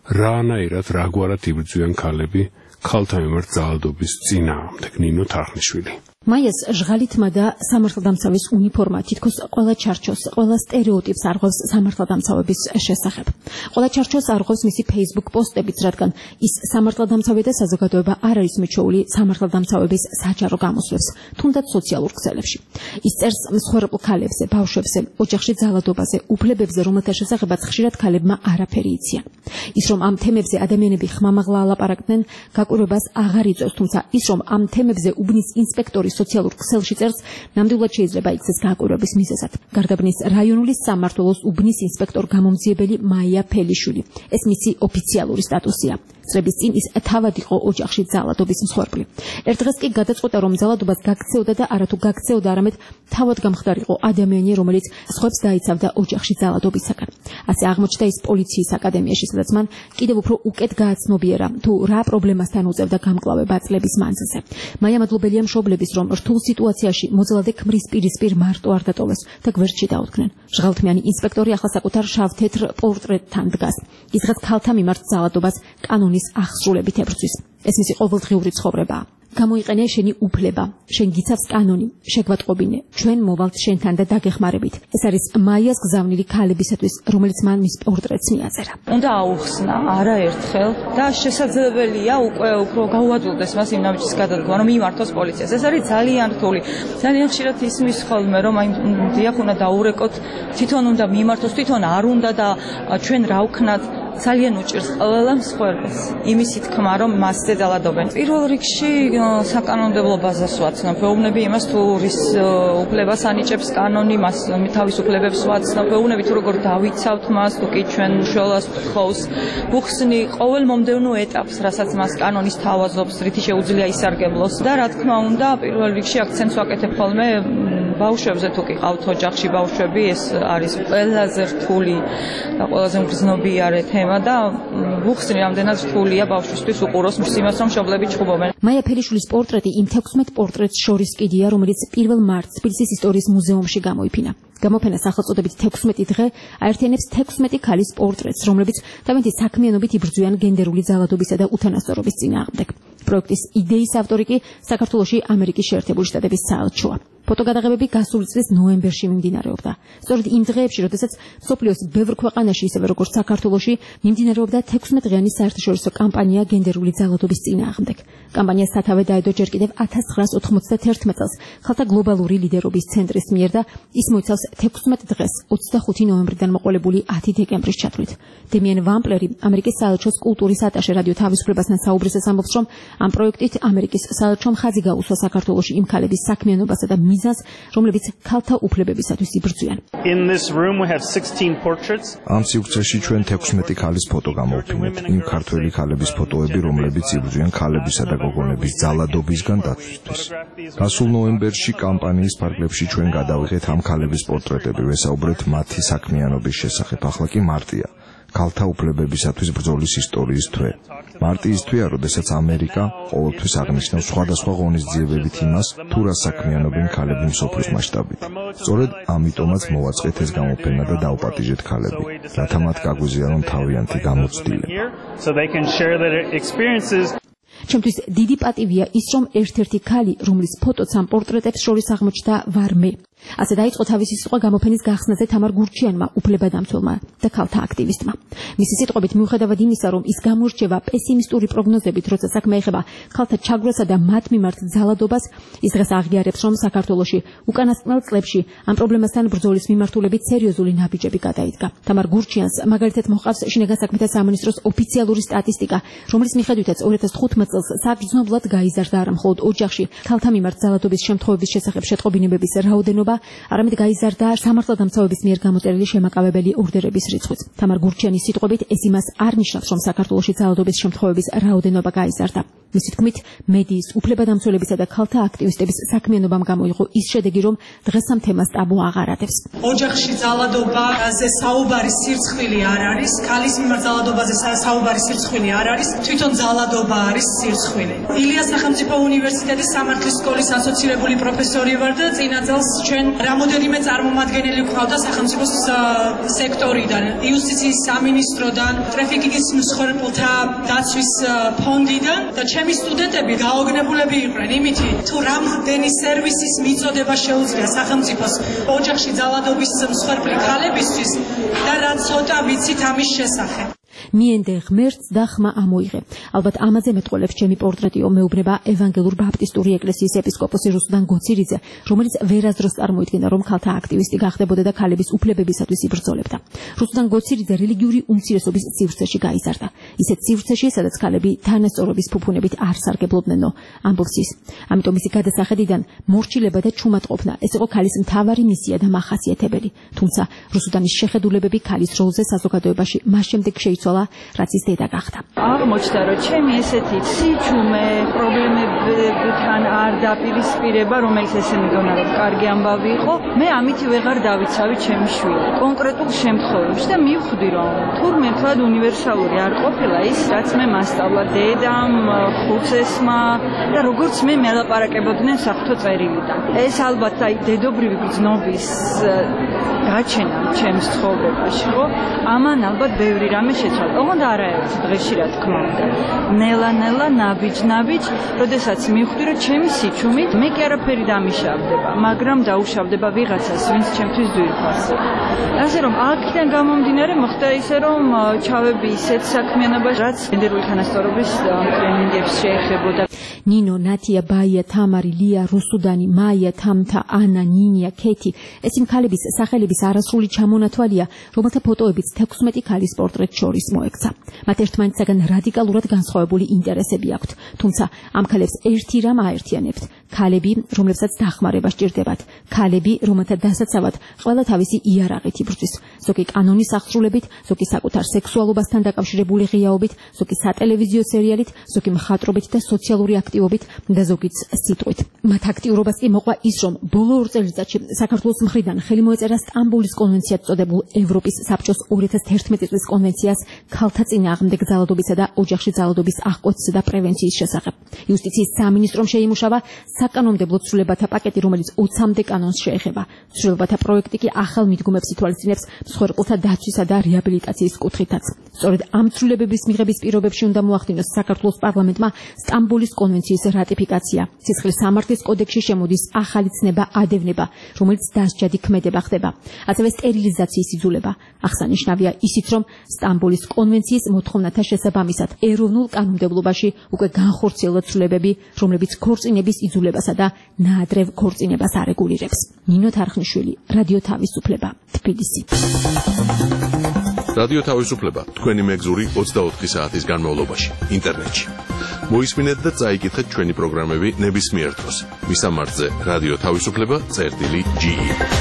რანაირად რაგვარად იბრძვიან ქალები ქალთა მიმართ ძალადობის წინააღმდეგ. ნინო თარხნიშვილი. მაიას ჟღალითმა და სამართალდამცავის უნიფორმა თითქოს ყველა ჩარჩოს, ყველა სტერეოტიპს არღვევს სამართალდამცავების შესახებ. ყველა ჩარჩოს არღვევს მისი Facebook პოსტებიც, რადგან ის სამართალდამცავი და საზოგადოება არ არის მიჩვეული სამართალდამცავების საჯარო გამოსვლებს, თუნდაც სოციალურ ქსელებში. ის წერს მსხვერპლ ქალებზე, ბავშვებზე, ოჯახში ძალადობაზე, უფლებებზე, რომელთა შესახებაც ხშირად ქალებმა არაფერი იციან. ის რომ ამ თემებზე ადამიანები ხმამაღლა ალაპარაკდნენ, გაკვირვებას აღარ იწევს, თუმცა ის რომ ამ თემებზე უბნის ინსპექტორი სოციალურ ქსელში წერს, ნამდვილად შეიძლება იქცეს გაკვირვების მიზეზად. გარდაბნის რაიონული სამმართველოს უბნის ინსპექტორ გამომძიებელი მაია ფელიშვილი. ეს მისი ოფიციალური სტატუსია. წლების წინ ის თავად იყო ოჯახში ძალადობის მსხვერპლი. ერთ დღეს კი გადაწყვეტა, რომ ძალადობას გაქცეოდა და არათუ გაქცეოდა, არამედ თავად გამხდარიყო ადამიანი, რომელიც სხვებს დაიცავდა ოჯახში ძალადობისაგან. ასე აღმოჩნდა ის პოლიციის აკადემიაში, სადაც მან კიდევ უფრო უკეთ გააცნობიერა, თუ რა პრობლემასთან უწევდა გამკლავება წლების მანძილზე. მაია მადლობელია მშობლების, რომ რთულ სიტუაციაში მოძალადე ქმრის პირისპირ მარტო არ დატოვეს და გვერდში დაუდგნენ. ჟღალთმიანი ინსპექტორი ახლა საკუთარ შავ-თეთრ პორტრეტთან დგას. ის დღეს ქალთა მიმართ ძალადობას კანონის აღსრულებით ებრძვის. ეს მისი ყოველდღიური ცხოვრებაა. გამოიყენე შენი უფლება, შენ გიცავს კანონი, შეგვატყობინე, ჩვენ მოვალთ შენთან და დაგეხმარებით. ეს არის მაიას გზავნილი ქალებისათვის, რომელიც მან მის პორტრეტს მიაწერა. უნდა აუხსნა არაერთხელ და შესაძლებელია უკვე უფრო გაუადვილდეს მას იმ ნაბიჯის გადადგმა, რომ მიმართოს პოლიციას. ეს არის ძალიან რთული. ძალიან ხშირად ისმის ხოლმე, რომ აი დიახ უნდა დაურეკოთ, თვითონ უნდა მიმართოს, თვითონ არ უნდა და ჩვენ რა ვქნათ. ძალიან უჭირს ყველა მსხვერპლს იმისი თქმა, რომ მასზე ძალადობენ. პირველ რიგში საკანონმდებლო ბაზას ვაცნობ. ვეუბნები იმას, თუ რის უფლებას ანიჭებს კანონი, მას თავის უფლებებს ვაცნობ. ვეუბნები თუ როგორ დავიცავთ მას, თუ კი ჩვენ მშველას ვთხოვს. ვუხსნი ყოველ მომდევნო ეტაპს, რასაც მას კანონის თავაზობს, რითი შეუძლია ისარგებლოს და რა თქმა უნდა, პირველ რიგში აქცენტს ვაკეთებ ხოლმე ბავშვებზე, თუ კი ყავთ ოჯახში ბავშვები, ეს არის ყველაზე რთული და ყველაზე მგრძნობიარე თემა და ვუხსნი რამდენად რთულია ბავშვისთვის უყუროს იმას, რომ მშობლები ჩხუბობენ. მაია ფელიშვილის პორტრეტი იმ 16 პორტრეტს შორის კიდია, რომელიც 1 მარტს თბილისის ისტორიის მუზეუმში გამოიფინა. გამოფენა სახელწოდებით 16 დღე აერთიანებს 16 ქალის პორტრეტს, რომლებიც თავიანთი საქმიანობით იბრძვიან გენდერული ძალადობისა და უთანასწორობის წინააღმდეგ. პროექტის იდეის ავტორი კი საქართველოში ამერიკის შეერთებული შტატების საელჩოა. ფოტოგადაღებები გასული წლის ნოემბერში მიმდინარეობდა. სწორედ იმ დღეებში, როდესაც მსოფლიოს ბევრ ქვეყანაში, ისევე როგორც საქართველოში, მიმდინარეობდა 16 დღიანი საერთაშორისო კამპანია გენდერული ძალადობის წინააღმდეგ. კამპანიას სათავე დაედო ჯერ კიდევ 1991 წელს ხალხთა გლობალური ლიდერობის ცენტრის მიერ და ის მოიცავს 16 დღეს 25 ნოემბრიდან მოყოლებული 10 დეკემბრის ჩათვლით. დემიენ ვამპლერი, ამერიკის საელჩოს კულტურის ატაშე რადიო თავისუფლებასთან საუბრისას ამბობს, რომ ამ პროექტით ამერიკის საელჩომ ხაზი გაუსვა საქართველოში იმ ქალების საქმიანობასა და მიზანს, რომლებიც ქალთა უფლებებისათვის იბრძვიან. ამ სივრცეში ჩვენ 16 ქალის ფოტო გამოვფინეთ. იმ ქართველი ქალების ფოტოები, რომლებიც იბრძვიან ქალებისა და გოგონების ძალადობისგან დაცვისთვის. გასულ ნოემბერში კამპანიის ფარგლებში ჩვენ გადავიღეთ ამ ქალების პორტრეტები, ვესაუბრეთ მათი საქმიანობის შესახებ. ახლა კი მარტია. ქალთა უფლებებისათვის ბრძოლის ისტორიის თვე. მარტიის თვეა, როდესაც ამერიკა ყოველთვის აღნიშნავს სხვადასხვა ღონისძიებებით იმას, თუ რა საქმიანობენ ქალები მსოფლიოს მასშტაბით. სწორედ ამიტომაც მოვაწყეთ ეს გამოფენა და დავპატიჟეთ ქალები, რათა მათ გაგვიზიარონ თავიანთი გამოცდილება. ჩემთვის დიდი პატივია ის, რომ ერთ-ერთი ქალი, რომლის ფოტოც ამ პორტრეტებს შორის აღმოჩნდა, ვარ მე. ასე დაიწყო თავისი სიტყვა გამოფენის გახსნაზე თამარ გურჩიანმა, უფლებადამცველმა და ქალთა აქტივისტმა. მისი სიტყვებით, მიუხედავად იმისა, რომ ის გამორჩევა პესიმისტური პროგნოზებით, როცა საქმე ეხება ქალთა ჩაგვრასა და მათ მიმართ ძალადობას, ის დღეს აღიარებს, რომ საქართველოში უკანასკნელ წლებში ამ პრობლემასთან ბრძოლის მიმართულებით სერიოზული ნაბიჯები გადაიდგა. თამარ გურჩიანს მაგალითად მოჰყავს შინაგან საქმეთა სამინისტროს ოფიციალური სტატისტიკა, რომლის მიხედვითაც 2015 წელს საგრძნობლად გაიზარდა არა მხოლოდ ოჯახში ქალთა მიმართ ძალადობის შემთხვევების შესახებ შეტყობინებების რაოდენობა, არამედ გაიზარდა სამართალდამცავების მიერ გამოწერილი შემაკავებელი ორდერების რიცხვიც. თამარ გურჩიანის სიტყვებით, ეს იმას არ ნიშნავს, რომ საქართველოში ძალადობის შემთხვევების რაოდენობა გაიზარდა. მისი თქმით, მედიის, უფლებადამცველებისა და ქალთა აქტივისტების საქმიანობამ გამოიღო ის შედეგი, რომ დღეს ამ თემას ტაბუ აღარ ადევს. ოჯახში ძალადობაზე საუბარი სირცხვილი არ არის, ქალის მიმართ ძალადობაზე საუბარი სირცხვილი არ არის, თვითონ ძალადობა არის სირცხვილი. ილიას სახელმწიფო უნივერსიტეტის სამართლის სკოლის ასოცირებული პროფესორი ვარ და წინა წელს ჩვენ რამოდენიმე წარმომადგენელი გვყავდა სახელმწიფოს სექტორიდან, იუსტიციის სამინისტროდან, ტრაფიკის მსხვერპლთა დაცვის ფონდიდან და ჩემი სტუდენტები გაოგნებულები იყვნენ იმითი, თუ რამდენი სერვისის მიწოდება შეუძლია სახელმწიფოს ოჯახში ძალადობის მსხვერპლი ქალებისთვის და რაც ცოტა ვიცით ამის შესახებ. მიენდე ღმერთს და ხმა ამოიღე. ალბათ ამაზე მეტყოლებს ჩემი პორტრეტიო მეუბნება ევანგელურ ბაპტისტური ეკლესიის ეპისკოპოსი რუსუდან გოცირიძე, რომელიც ვერასდროს წარმოიდგინა, რომ ქალთა აქტივისტი გახდებოდა და ქალების უფლებებისათვის იბრძოლებდა. რუსუდან გოცირიძე რელიგიური უმცირესობის სივრცეში გაიზარდა. ისეთ სივრცეში, სადაც ქალები თანასწორობის ფუფუნებით არ სარგებლობდნენო, ამბობს ის. ამიტომ მისი გადასახედიდან მორჩილება და ჩუმატყოფნა ეს იყო ქალის მთავარი მისია და მახასიათებელი. თუმცა რუსუდანის შეხედულებები ქალის როლზე საზოგადოებაში მას შემდეგ შეიცვალა, რაც ის დედა გახდა. აღმოჩნდა, რომ ჩემი ესეთი სიჩუმე პრობლემებთან არ დაპირისპირება, რომელიც ესე მეგონა რომ კარგი ამბავი იყო, მე ამითი ვეღარ დავიცავი ჩემი შვილი. კონკრეტულ შემთხვევებში და მივხვდი, რომ თურმე თვად უნივერსალური არ ყოფილა ის, რაც მე მასწავლა დედამ, ხუცესმა და როგორც მე მელაპარაკებოდნენ საღვთო წერილიდან. ეს ალბათ აი დედობრივი გრძნობის გაჩენა ჩემს ცხოვრებაში, ხო? ამან ალბათ ბევრი რამე შეცვალა. ოღონდ არაერთი დღეში რა თქმა უნდა. ნელა-ნელა, ნაბიჯ-ნაბიჯ, როდესაც მივხვდი, რომ ჩემი სიჩუმით მე კი არაფერი დამიშავდება, მაგრამ დაუშავდება ვიღაცას, ვინც ჩემთვის ძვირფასია. ასე რომ აქედან გამომდინარე მოხდა ისე, რომ ჩავები ისეთ საქმიანობაში, რაც გენდერული თანასწორობის ტრენინგებს შეეხებოდა. ნინო, ნათია, ბაია, თამარი, ლია, რუსუდანი, მაია, თამთა, ანა, ნინია, ქეთი. ეს იმ ქალების სახელების არასრული ჩამონათვალია, რომელთა ფოტოებიც 16 ქალის პორტრეტს შორის მოექცა. მათ ერთმანეთისაგან რადიკალურად განსხვავებული ინტერესები აქვთ, თუმცა ამ ქალებს ერთი რამ აერთიანებთ: ქალები, რომლებსაც დახმარება სჭირდებათ, ქალები, რომელთა დასაცავად ყველა თავისი იარაღით იბრძვის, ზოგი კანონის აღსრულებით, ზოგი საკუთარ სექსუალობასთან დაკავშირებული ღიაობით, ზოგი სატელევიზიო სერიალით, ზოგი მხატვრობით და სოციალური აქტივობით და ზოგიც სიტყვით. მათ აქტიურობას კი მოყვა ის, რომ ბოლო 2 წელიწადში საქართველოს მხრიდან ხელი მოეწერა სტამბოლის კონვენციად წოდებულ ევროპის საბჭოს 2011 წლის კონვენციას ქალთა წინააღმდეგ ძალადობისა და ოჯახში ძალადობის აღკვეთისა და პრევენციის შესახებ. იუსტიციის სამინისტრომ შეიმუშავა საკანონმდებლო ცვლილებათა პაკეტი, რომელიც 20-მდე კანონს შეეხება. ცვლილებათა პროექტი კი ახალ მიდგომებს ითვალისწინებს მსხვერპლთა დაცვისა და რეაბილიტაციის კუთხითაც. სწორედ ამ ცვლილებების მიღების პირობებში უნდა მოახდინოს საქართველოს პარლამენტმა სტამბოლის კონვენციის რატიფიკაცია. სისხლის სამართლის კოდექსში შემოდის ახალი ცნება ადევნება, რომელიც დასჯადი ქმედება ხდება. ასევე სტერილიზაციის იძულება. აღსანიშნავია ისიც, რომ სტამბოლის კონვენციის მოთხოვნათა შესაბამისად ეროვნულ კანონმდებლობაში უკვე განხორციელა ცვლილებები, რომლებიც ქორწინების იძულებასა და ნაადრევ ქორწინებას არეგულირებს. ნინო თარხნიშვილი, რადიო თავისუფლება, თბილისი. რადიო თავისუფლება თქვენი მეგზური 24 საათის განმავლობაში ინტერნეტში. მოისმინეთ და წაიკითხეთ ჩვენი პროგრამები ნებისმიერ დროს. მისამართზე რადიო თავისუფლება.ge.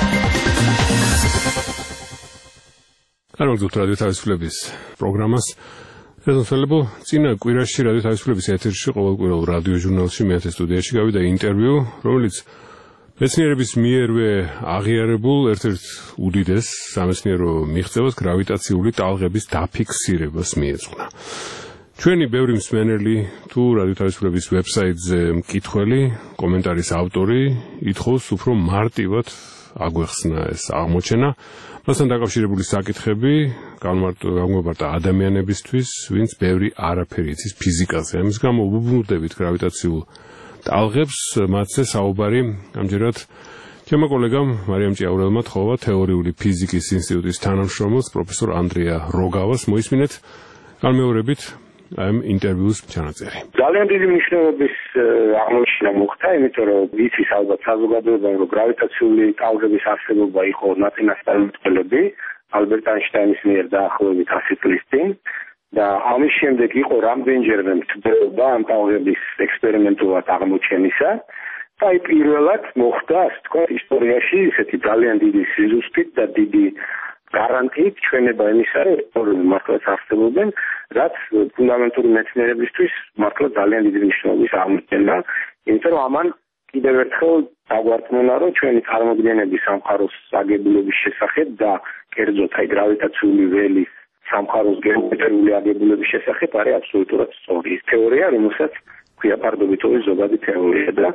განვაგრძობთ რადიო თავისუფლების პროგრამას. შესაძლოა წინა კვირაში რადიო თავისუფლების ეთერში ყოველკვირეულ რადიო ჟურნალში მეათე სტუდიაში გავიდა ინტერვიუ, რომელიც მეცნიერების მიერვე აღიარებულ ერთ-ერთ უდიდეს სამეცნიერო მიღწევას გრავიტაციული ტალღების დაფიქსირებას მიეძღვნა. ჩვენი ბევრი მსმენელი თუ რადიო თავისუფლების ვებსაიტზე მკითხველი, კომენტარის ავტორი ითხოვს უფრო მარტივად აგვეხსნა ეს აღმოჩენა. მასთან დაკავშირებული საკითხები გამომართა ადამიანებისთვის, ვინც ბევრი არაფერი იცის ფიზიკაზე. ამის გამო უბრუნდებით გრავიტაციულ ტალღებს, მათზე საუბარი ამჯერად ჩემო კოლეგამ მარიამ ჭიაურელმა თხოვა თეორიული ფიზიკის ინსტიტუტის თანამშრომელს პროფესორ ანდრია როგავას. მოისმინეთ განმეორებით ამ ინტერვიუს ჩანაწერი. ძალიან დიდი მნიშვნელობის აღმოჩენა მოხდა, იმიტომ რომ ვიცის ალბათ საზოგადოებამ, რომ გრავიტაციული ტალღების არსებობა იყო ნათელები ალბერტ აინშტაინის მიერ დაახლოებით 100 წლის წინ და ამის შემდეგ იყო რამდენჯერმე მცდელობა ამ ტალღების ექსპერიმენტულად აღმოჩენისა და აი პირველად მოხდა, ასე თქვა, ისტორიაში ესეთი ძალიან დიდი სიზუსტით და დიდი გარანტიით ჩვენება იმისა, რომ მართლაც არსებობენ, რაც ფუნდამენტური მეცნიერებისთვის მართლა ძალიან დიდი მნიშვნელობის აღმოჩენა, იმიტომ რომ ამან კიდევ ერთხელ დაგვარწმუნა, რომ ჩვენი წარმოდგენები სამყაროს აგებულების შესახებ და კერძოდ აი გრავიტაციული ველის სამყაროს გეომეტრიული აგებულების შესახებ არის აბსოლუტურად სწორი. თეორია, რომელსაც ქვია ფარდობითობის ზოგადი თეორია და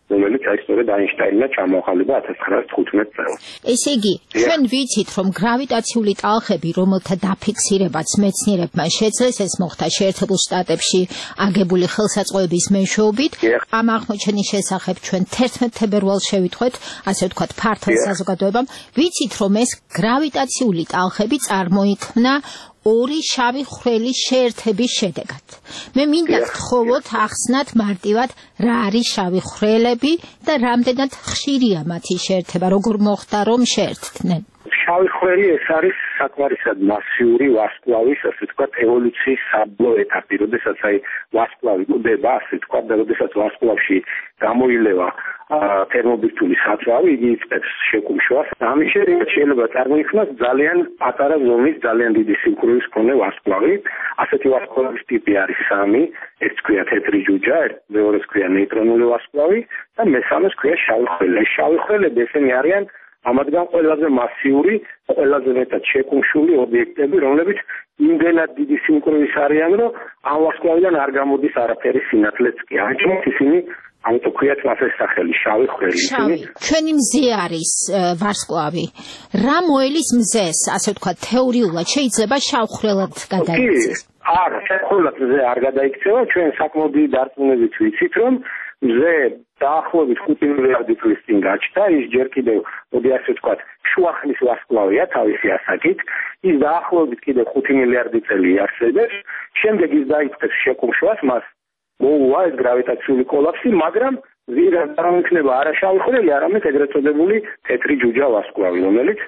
რომელიც აი სწორედ აინშტაინმა ჩამოაყალიბა 1915 წელს. ესე იგი, ჩვენ ვიცით, რომ გრავიტაციული ტალღები, რომელთა დაფიქსირებაც მეცნიერებმა შეძლეს, ეს მოხდა შეერთებულ შტატებში აგებული ხელსაწყოების მეშვეობით. ამ აღმოჩენის შესახებ ჩვენ 11 თებერვალს შევიტყვეთ, ასე ვთქვათ, ფართო საზოგადოებამ. ვიცით, რომ ეს გრავიტაციული ტალღები წარმოიქმნა ორი შავი ხვრელის შეერთების შედეგად. მე მინდა გთხოვოთ ახსნათ მარტივად რა არის შავი ხვრელები და რამდენად ხშირია მათი შეერთება, როგორ მოხდა რომ შეერთდნენ. შავი ხვრელი ეს არის საკმარისად მასიური ვარსკვლავის, ასე ვთქვათ, ევოლუციის საბოლოო ეტაპი, როდესაც აი ვარსკვლავი კვდება, ასე ვთქვათ, და როდესაც ვარსკვლავში გამოილევა თერმობირთული საწვავი, იგი იწყებს შეკუმშვას. ამის შედეგად შეიძლება წარმოიქმნას ძალიან პატარა ზომის, ძალიან დიდი სიმკვრივის მქონე ვარსკვლავი. ასეთი ვარსკვლავის ტიპი არის 3, ერთს ქვია თეთრი ჯუჯა, მეორეს ქვია ნეიტრონული ვარსკვლავი და მესამეს ქვია შავი ხვრელი. შავი ხვრელები ესენი არიან ამათგან ყველაზე მასიური, ყველაზე მეტად შეკუმშული ობიექტები, რომლებიც იმდენად დიდი სიმკვრივის არიან, რომ ამ ვარსკვლავიდან არ გამოდის არაფერი სინათლეც კი. ამიტომ ისინი ამიტომ ქვიათ მას ეს სახელი შავი ხვრელი. ჩვენი მზე არის ვარსკვლავი. რა მოელის მზეს, ასე ვთქვათ, თეორიულად შეიძლება შავ ხვრელად გადაიქცეს? არა, თეორიულად მზე არ გადაიქცევა, ჩვენ საკმაოდ დიდი დარწმუნებით ვიცით, რომ მზე დაახლოებით 5 მილიარდი წლის წინ გაჩნდა, ის ჯერ კიდევ, მოდი ასე ვთქვათ, შუახნის ვარსკვლავია თავისი ასაკით, ის დაახლოებით კიდევ 5 მილიარდი წელი იარსებებს, შემდეგ ის დაიწყებს შეკუმშვას, მას მოუვა ეს გრავიტაციული კოლაფსი, მაგრამ ვიღაც წარმოიქმნება არა შავი ხვრელი, არამედ ეგრეთ წოდებული თეთრი ჯუჯა ვარსკვლავი, რომელიც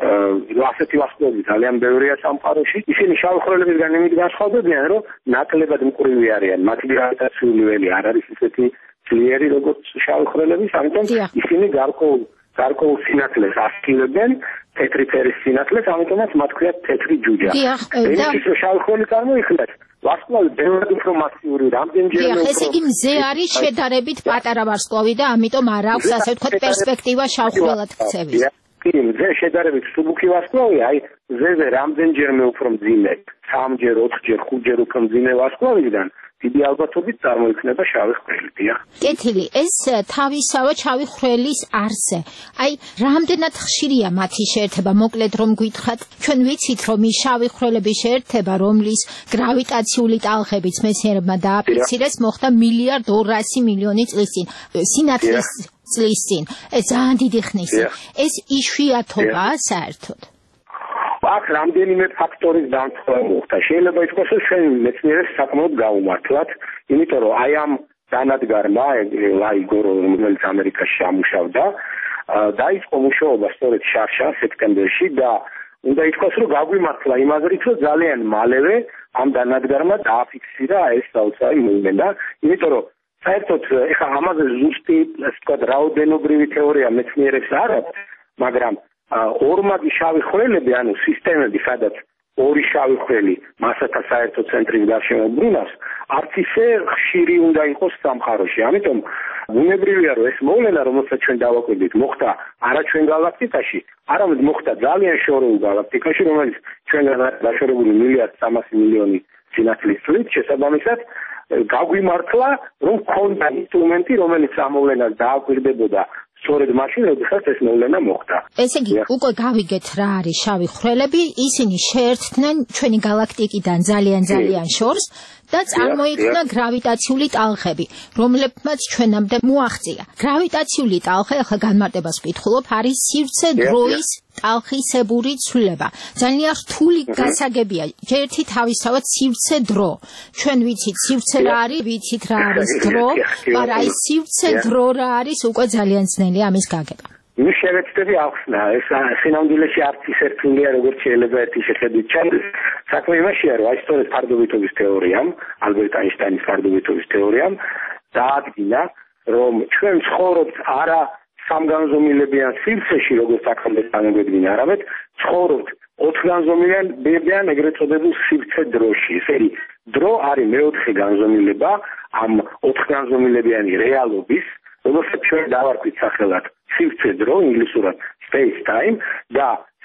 ასეთი ვარსკვლავები ძალიან ბევრია სამყაროში. ისინი შავი ხვრელებისგან იმით განსხვავდებიან, რომ ნაკლებად მკვრივი არიან, მათი გრავიტაციული ველი არ არის ისეთი ძლიერი, როგორც შავი ხვრელების, ამიტომ ისინი გარკვეულ სინათლეს ასქილებენ, თეთრი ფერის სინათლეს, ამიტომაც მათ ქვიათ თეთრი ჯუჯა. იმისთვის რომ შავი ხვრელი წარმოიქმნას, ვარსკვლავი ბევრად უფრო მასიური, რამდენჯერმე უფრო. ესე იგი მზე არის შედარებით პატარა ვარსკვლავი და ამიტომ არ აქვს, ასე ვთქვათ, პერსპექტივა შავ ხვრელად ქცევის. კი, მზე შედარებით მსუბუქი ვარსკვლავია, აი მზეზე რამდენჯერმე უფრო მძიმე, 3-ჯერ, 4-ჯერ, 5-ჯერ უფრო მძიმე ვარსკვლავიდან დიდი ალბათობით წარმოიქმნება შავი ხვრელი. კეთილი, ეს თავისავად შავი ხვრელის არსზე. აი, რამდენად ხშირია მათი შეერთება, მოკლედ რომ გითხრათ, ჩვენ ვიცით, რომ ის შავი ხვრელების შეერთება, რომლის გრავიტაციული ტალღებიც მეცნიერებმა დააფიქსირეს, მოხდა 1,2 წლის წინ. სინათლის წლის წინ. ეს ძალიან დიდი ხნისია. ეს იშვიათობაა საერთოდ. აქ რამდენიმე ფაქტორის დამცველი მოხდა. შეიძლება ითქვას, რომ ჩვენ მეცნიერებს საკმაოდ გაუმართლათ, იმიტომ რომ აი ამ დანადგარმა, ლაიგორო, რომელიც ამერიკაში ამუშავდა, დაიწყო მუშაობა სწორედ შარშან სექტემბერში და უნდა ითქვას, რომ გაგვიმართლა იმ აზრით, რომ ძალიან მალევე ამ დანადგარმა დააფიქსირა ეს საოცარი მოვლენა, იმიტომ რომ საერთოდ ეხლა ამაზე ზუსტი, ასე ვთქვათ, რაოდენობრივი თეორია მეცნიერებს არ აქვს, მაგრამ ორმაგი შავი ხვრელები, ანუ სისტემები, სადაც ორი შავი ხვრელი მასათა საერთო ცენტრის გარშემო ბრუნავს, არც ისე ხშირი უნდა იყოს სამყაროში. ამიტომ ბუნებრივია, რომ ეს მოვლენა, რომელსაც ჩვენ დავაკვირდით, მოხდა არა ჩვენ გალაქტიკაში, არამედ მოხდა ძალიან შორეულ გალაქტიკაში, რომელიც ჩვენგან დაშორებული 1,300,000,000 სინათლის წლით, შესაბამისად გაგვიმართლა, რომ ქონდა ინსტრუმენტი, რომელიც ამ მოვლენას დააკვირდებოდა სწორედ მაშინ, როდესაც ეს მოვლენა მოხდა. ესე იგი, უკვე გავიგეთ რა არის შავი ხვრელები, ისინი შეერთდნენ ჩვენი გალაქტიკიდან ძალიან შორს და წარმოიქმნა გრავიტაციული ტალღები, რომლებმაც ჩვენამდე მოაღწია. გრავიტაციული ტალღა, ახლა განმარტებას ვკითხულობ, არის სივრცე-დროის ტალღისებური ცვლილება. ძალიან რთული გასაგებია. ერთი თავისთავად სივრცე-დრო. ჩვენ ვიცით სივრცე რა არის, ვიცით რა არის დრო, მაგრამ აი სივრცე-დრო რა არის, უკვე ძალიან ძნელია ამის გაგება. ნუ შევეცდები ახსნა, ეს სინამდვილეში არც ისე რთულია, როგორც შეიძლება ერთი შეხედვით ჩანდეს. საქმე იმაშია, რომ აი სწორედ ფარდობითობის თეორიამ, ალბერტ აინშტაინის ფარდობითობის თეორიამ დაადგინა, რომ ჩვენ ცხოვრობთ არა სამგანზომილებიან სივრცეში, როგორც აქამდე წარმოგვიდგინა, არამედ ცხოვრობთ 4-განზომილებიან ეგრეთ წოდებულ სივრცე-დროში. ესე იგი, დრო არის მეოთხე განზომილება ამ 4-განზომილებიანი რეალობის, რომელსაც ჩვენ დავარქვით სახელად სივრცე-დრო, ინგლისურად space time და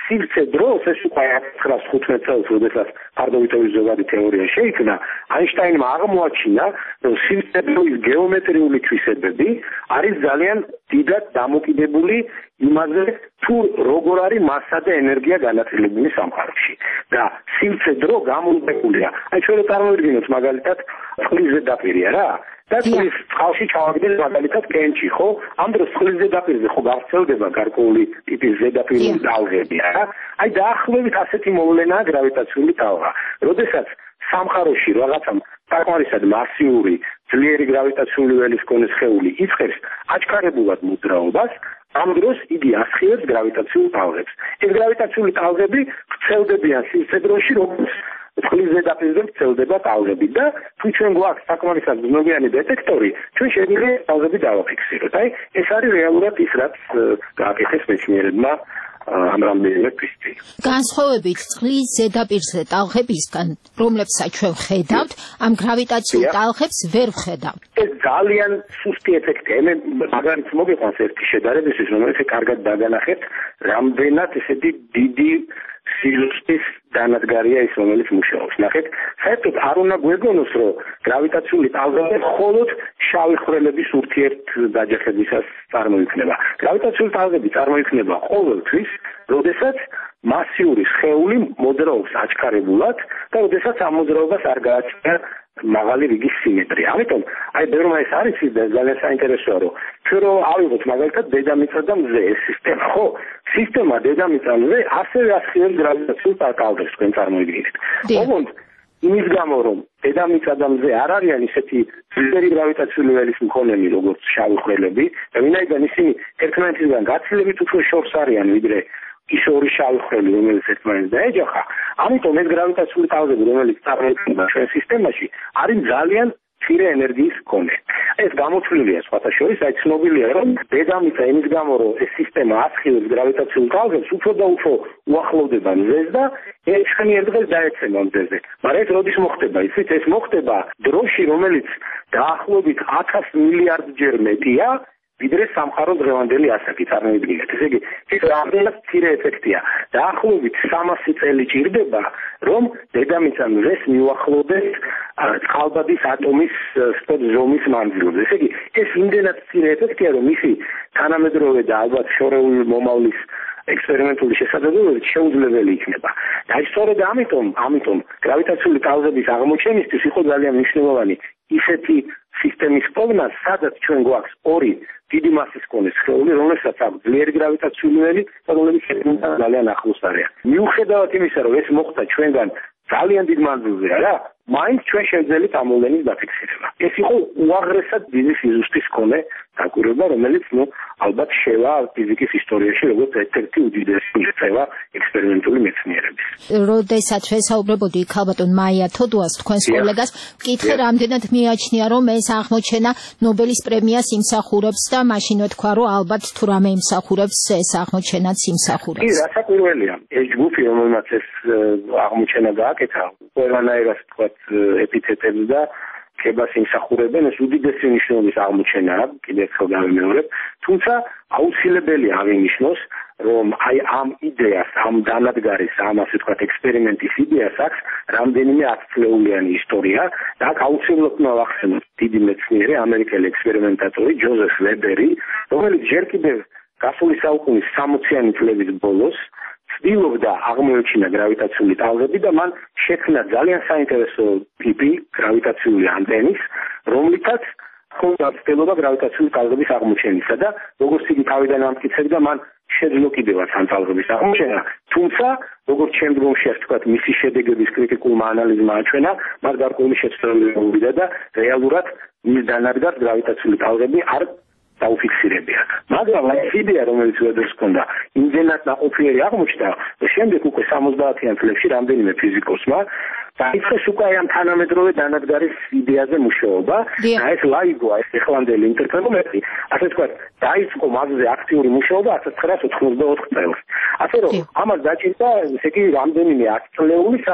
სივრცე დროს ეს უკვე 1915 წელს, როდესაც ფარდობითობის ზოგადი თეორია შეიქმნა, აინშტაინმა აღმოაჩინა, რომ სივრცე დროის გეომეტრიული თვისებები არის ძალიან დიდად დამოკიდებული იმაზე, თუ როგორ არის მასა და ენერგია განაწილებული სამყაროში. და სივრცე დრო გამოუყენებულია. აი ჩვენ წარმოვიდგინოთ მაგალითად წყლის ზედაპირია რა. და წყლის წყალში ჩავაგდეთ მაგალითად კენჭი, ხო? ამ დროს წყლის ზედაპირზე ხო გავრცელდება გარკვეული ტიპის ზედაპირული ტალღები, რა. აი დაახლოებით ასეთი მოვლენაა გრავიტაციული ტალღა. როდესაც სამყაროში რაღაცა საკმარისად მასიური, ძლიერი გრავიტაციული ველის მქონე სხეული იწყებს აჩქარებულად მოძრაობას, ამ დროს იგი ასხივებს გრავიტაციულ ტალღებს. ეს გრავიტაციული ტალღები ვრცელდებიან სივრცე-დროში, როგორც წყლის ზედაპირზე ვრცელდება ტალღები და თუ ჩვენ გვაქვს საკმარისად ბრძნობიანი დეტექტორი, ჩვენ შეგვიძლია ტალღები დავაფიქსიროთ. აი, ეს არის რეალურად ის, რაც გააკეთეს მეცნიერებმა ამ რამდენიმე თვისში. განსხვავებით წყლის ზედაპირზე ტალღებისგან, რომლებსაც ჩვენ ვხედავთ, ამ გრავიტაციულ ტალღებს ვერ ვხედავთ. ეს ძალიან სუსტი ეფექტია. მე მაგალითს მოგიყვანს ერთი შედარებისთვის, რომელიც კარგად დაგანახეთ, რამდენად ესეთი დიდი სიზუსტის დანადგარია ის, რომელიც მუშაობს. ნახეთ, საერთოდ არ უნდა გვეგონოს, რომ გრავიტაციული ტალღები მხოლოდ შავი ხვრელების ურთიერთდაჯახებისას წარმოიქმნება. გრავიტაციული ტალღები წარმოიქმნება ყოველთვის, როდესაც მასიური სხეული მოძრაობს აჩქარებულად და როდესაც ამ მოძრაობას არ გააჩნია მაღალი რიგის სიმეტრია. ამიტომ აი ბევრმა ეს არის ძალიან საინტერესოა, რომ ჩვენ რო ავიღოთ მაგალითად დედამიწა და მზე ეს სისტემა, ხო? სისტემა დედამიწა მზე ასევე ასხივებს გრავიტაციულ ტალღებს, თქვენ წარმოიდგინეთ. ოღონდ იმის გამო, რომ დედამიწა და მზე არ არიან ისეთი ძლიერი გრავიტაციული ველის მქონენი, როგორც შავი ხვრელები, და ვინაიდან ისინი ერთმანეთისგან გაცილებით უფრო შორს არიან, ვიდრე ის ორი შავი ხვრელი, რომელიც ერთმანეთს დაეჯახა, ამიტომ ეს გრავიტაციული ტალღები, რომელიც წარმოიქმნება ჩვენ სისტემაში, არის ძალიან მცირე ენერგიის მქონე. ეს გამოთვლილია სხვათა შორის, აი ცნობილია, რომ დედამიწა იმის გამო, რომ ეს სისტემა ასხივებს გრავიტაციულ ტალღებს, უფრო და უფრო უახლოვდება მზეს და ერთხელ დღეს დაეცემა მზეზე. მაგრამ ეს როდის მოხდება? იცით, ეს მოხდება დროში, რომელიც დაახლოებით 1000 მილიარდჯერ მეტია, ვიდრე სამყაროს დღევანდელი ასაკი. წარმოიდგინეთ, ესე იგი, ეს რამდენად მცირე ეფექტია. დაახლოებით 300 წელი ჭირდება, რომ დედამიწა მზეს მიუახლოვდეს წყალბადის ატომის ზომის მანძილზე. ესე იგი, ეს იმდენად მცირე ეფექტია, რომ მისი თანამედროვე და ალბათ შორეული მომავლის ექსპერიმენტული შესაძლებლობებით შეუძლებელი იქნება. და სწორედ ამიტომ გრავიტაციული ტალღების აღმოჩენისთვის იყო ძალიან მნიშვნელოვანი ისეთი სისტემის პოვნა, სადაც ჩვენ გვაქვს ორი დიდი მასის მქონე სხეული, რომელსაც აქვს ძლიერი გრავიტაციული ველი და რომლებიც ერთმანეთთან ძალიან ახლოს არიან. მიუხედავად იმისა, რომ ეს მოხდა ჩვენგან ძალიან დიდ მანძილზეა რა, მაინც ჩვენ შევძელით ამ მოვლენის დაფიქსირება. ეს იყო უაღრესად დიდი სიზუსტის მქონე დაკვირვება, რომელიც ალბათ შევა ფიზიკის ისტორიაში როგორც ერთ-ერთი უდიდესი მიღწევა ექსპერიმენტული მეცნიერების. როდესაც ვესაუბრებოდი ქალბატონ მაია თოდუას, თქვენს კოლეგას, ვკითხე რამდენად მიაჩნია, რომ ეს აღმოჩენა ნობელის პრემიას იმსახურებს და მაშინ ვთქვა, რომ ალბათ თუ რამე იმსახურებს, ეს აღმოჩენაც იმსახურებს. კი, რასაკვირველია, ეს ჯგუფი, რომელმაც ეს აღმოჩენა გააკეთა, ყველანაირად თქვა ეპითეტებს და ქებას იმსახურებენ, ეს უდიდესი მნიშვნელობის აღმოჩენაა, კიდევ ერთხელ გავიმეორებ, თუმცა აუცილებელია აღინიშნოს, რომ აი ამ იდეას, ამ დანადგარის, ამ ასე ვთქვათ ექსპერიმენტის იდეას აქვს რამდენიმე 10-წლეულიანი ისტორია და აქ აუცილებლად უნდა ვახსენოთ დიდი მეცნიერი, ამერიკელი ექსპერიმენტატორი ჯოზეფ ვებერი, რომელიც ჯერ კიდევ გასული საუკუნის 60-იანი წლების ბოლოს ცდილობდა აღმოეჩინა გრავიტაციული ტალღები და მან შექმნა ძალიან საინტერესო ტიპი გრავიტაციული ანტენის, რომლითაც ჰქონდა ცდილობა გრავიტაციული ტალღების აღმოჩენისა და როგორც იგი თავიდან ამტკიცებდა, მან შეძლო კიდევაც ამ ტალღების აღმოჩენა, თუმცა როგორც შემდგომში ასე ვთქვათ, მისი შედეგების კრიტიკულმა ანალიზმა აჩვენა, მას გარკვეული შეცდომები მოუვიდა და რეალურად მის დანადგარს გრავიტაციული ტალღები არ დაუფიქსირებია. მაგრამ ეს იდეა, რომელიც ვებერს ჰქონდა, იმდენად ნაყოფიერი აღმოჩნდა, რომ შემდეგ უკვე 70-იან წლებში რამდენიმე ფიზიკოსმა დაიწყეს უკვე ამ თანამედროვე დანადგარის იდეაზე მუშაობა და ეს LIGO, ეს ეხლანდელი ინტერფერომეტრი, ასე ვთქვათ, დაიწყო მასზე აქტიური მუშაობა 1984 წელს. ასე რომ ამას დაჭირდა, ესე იგი, რამდენიმე 10 წლეული, სანამ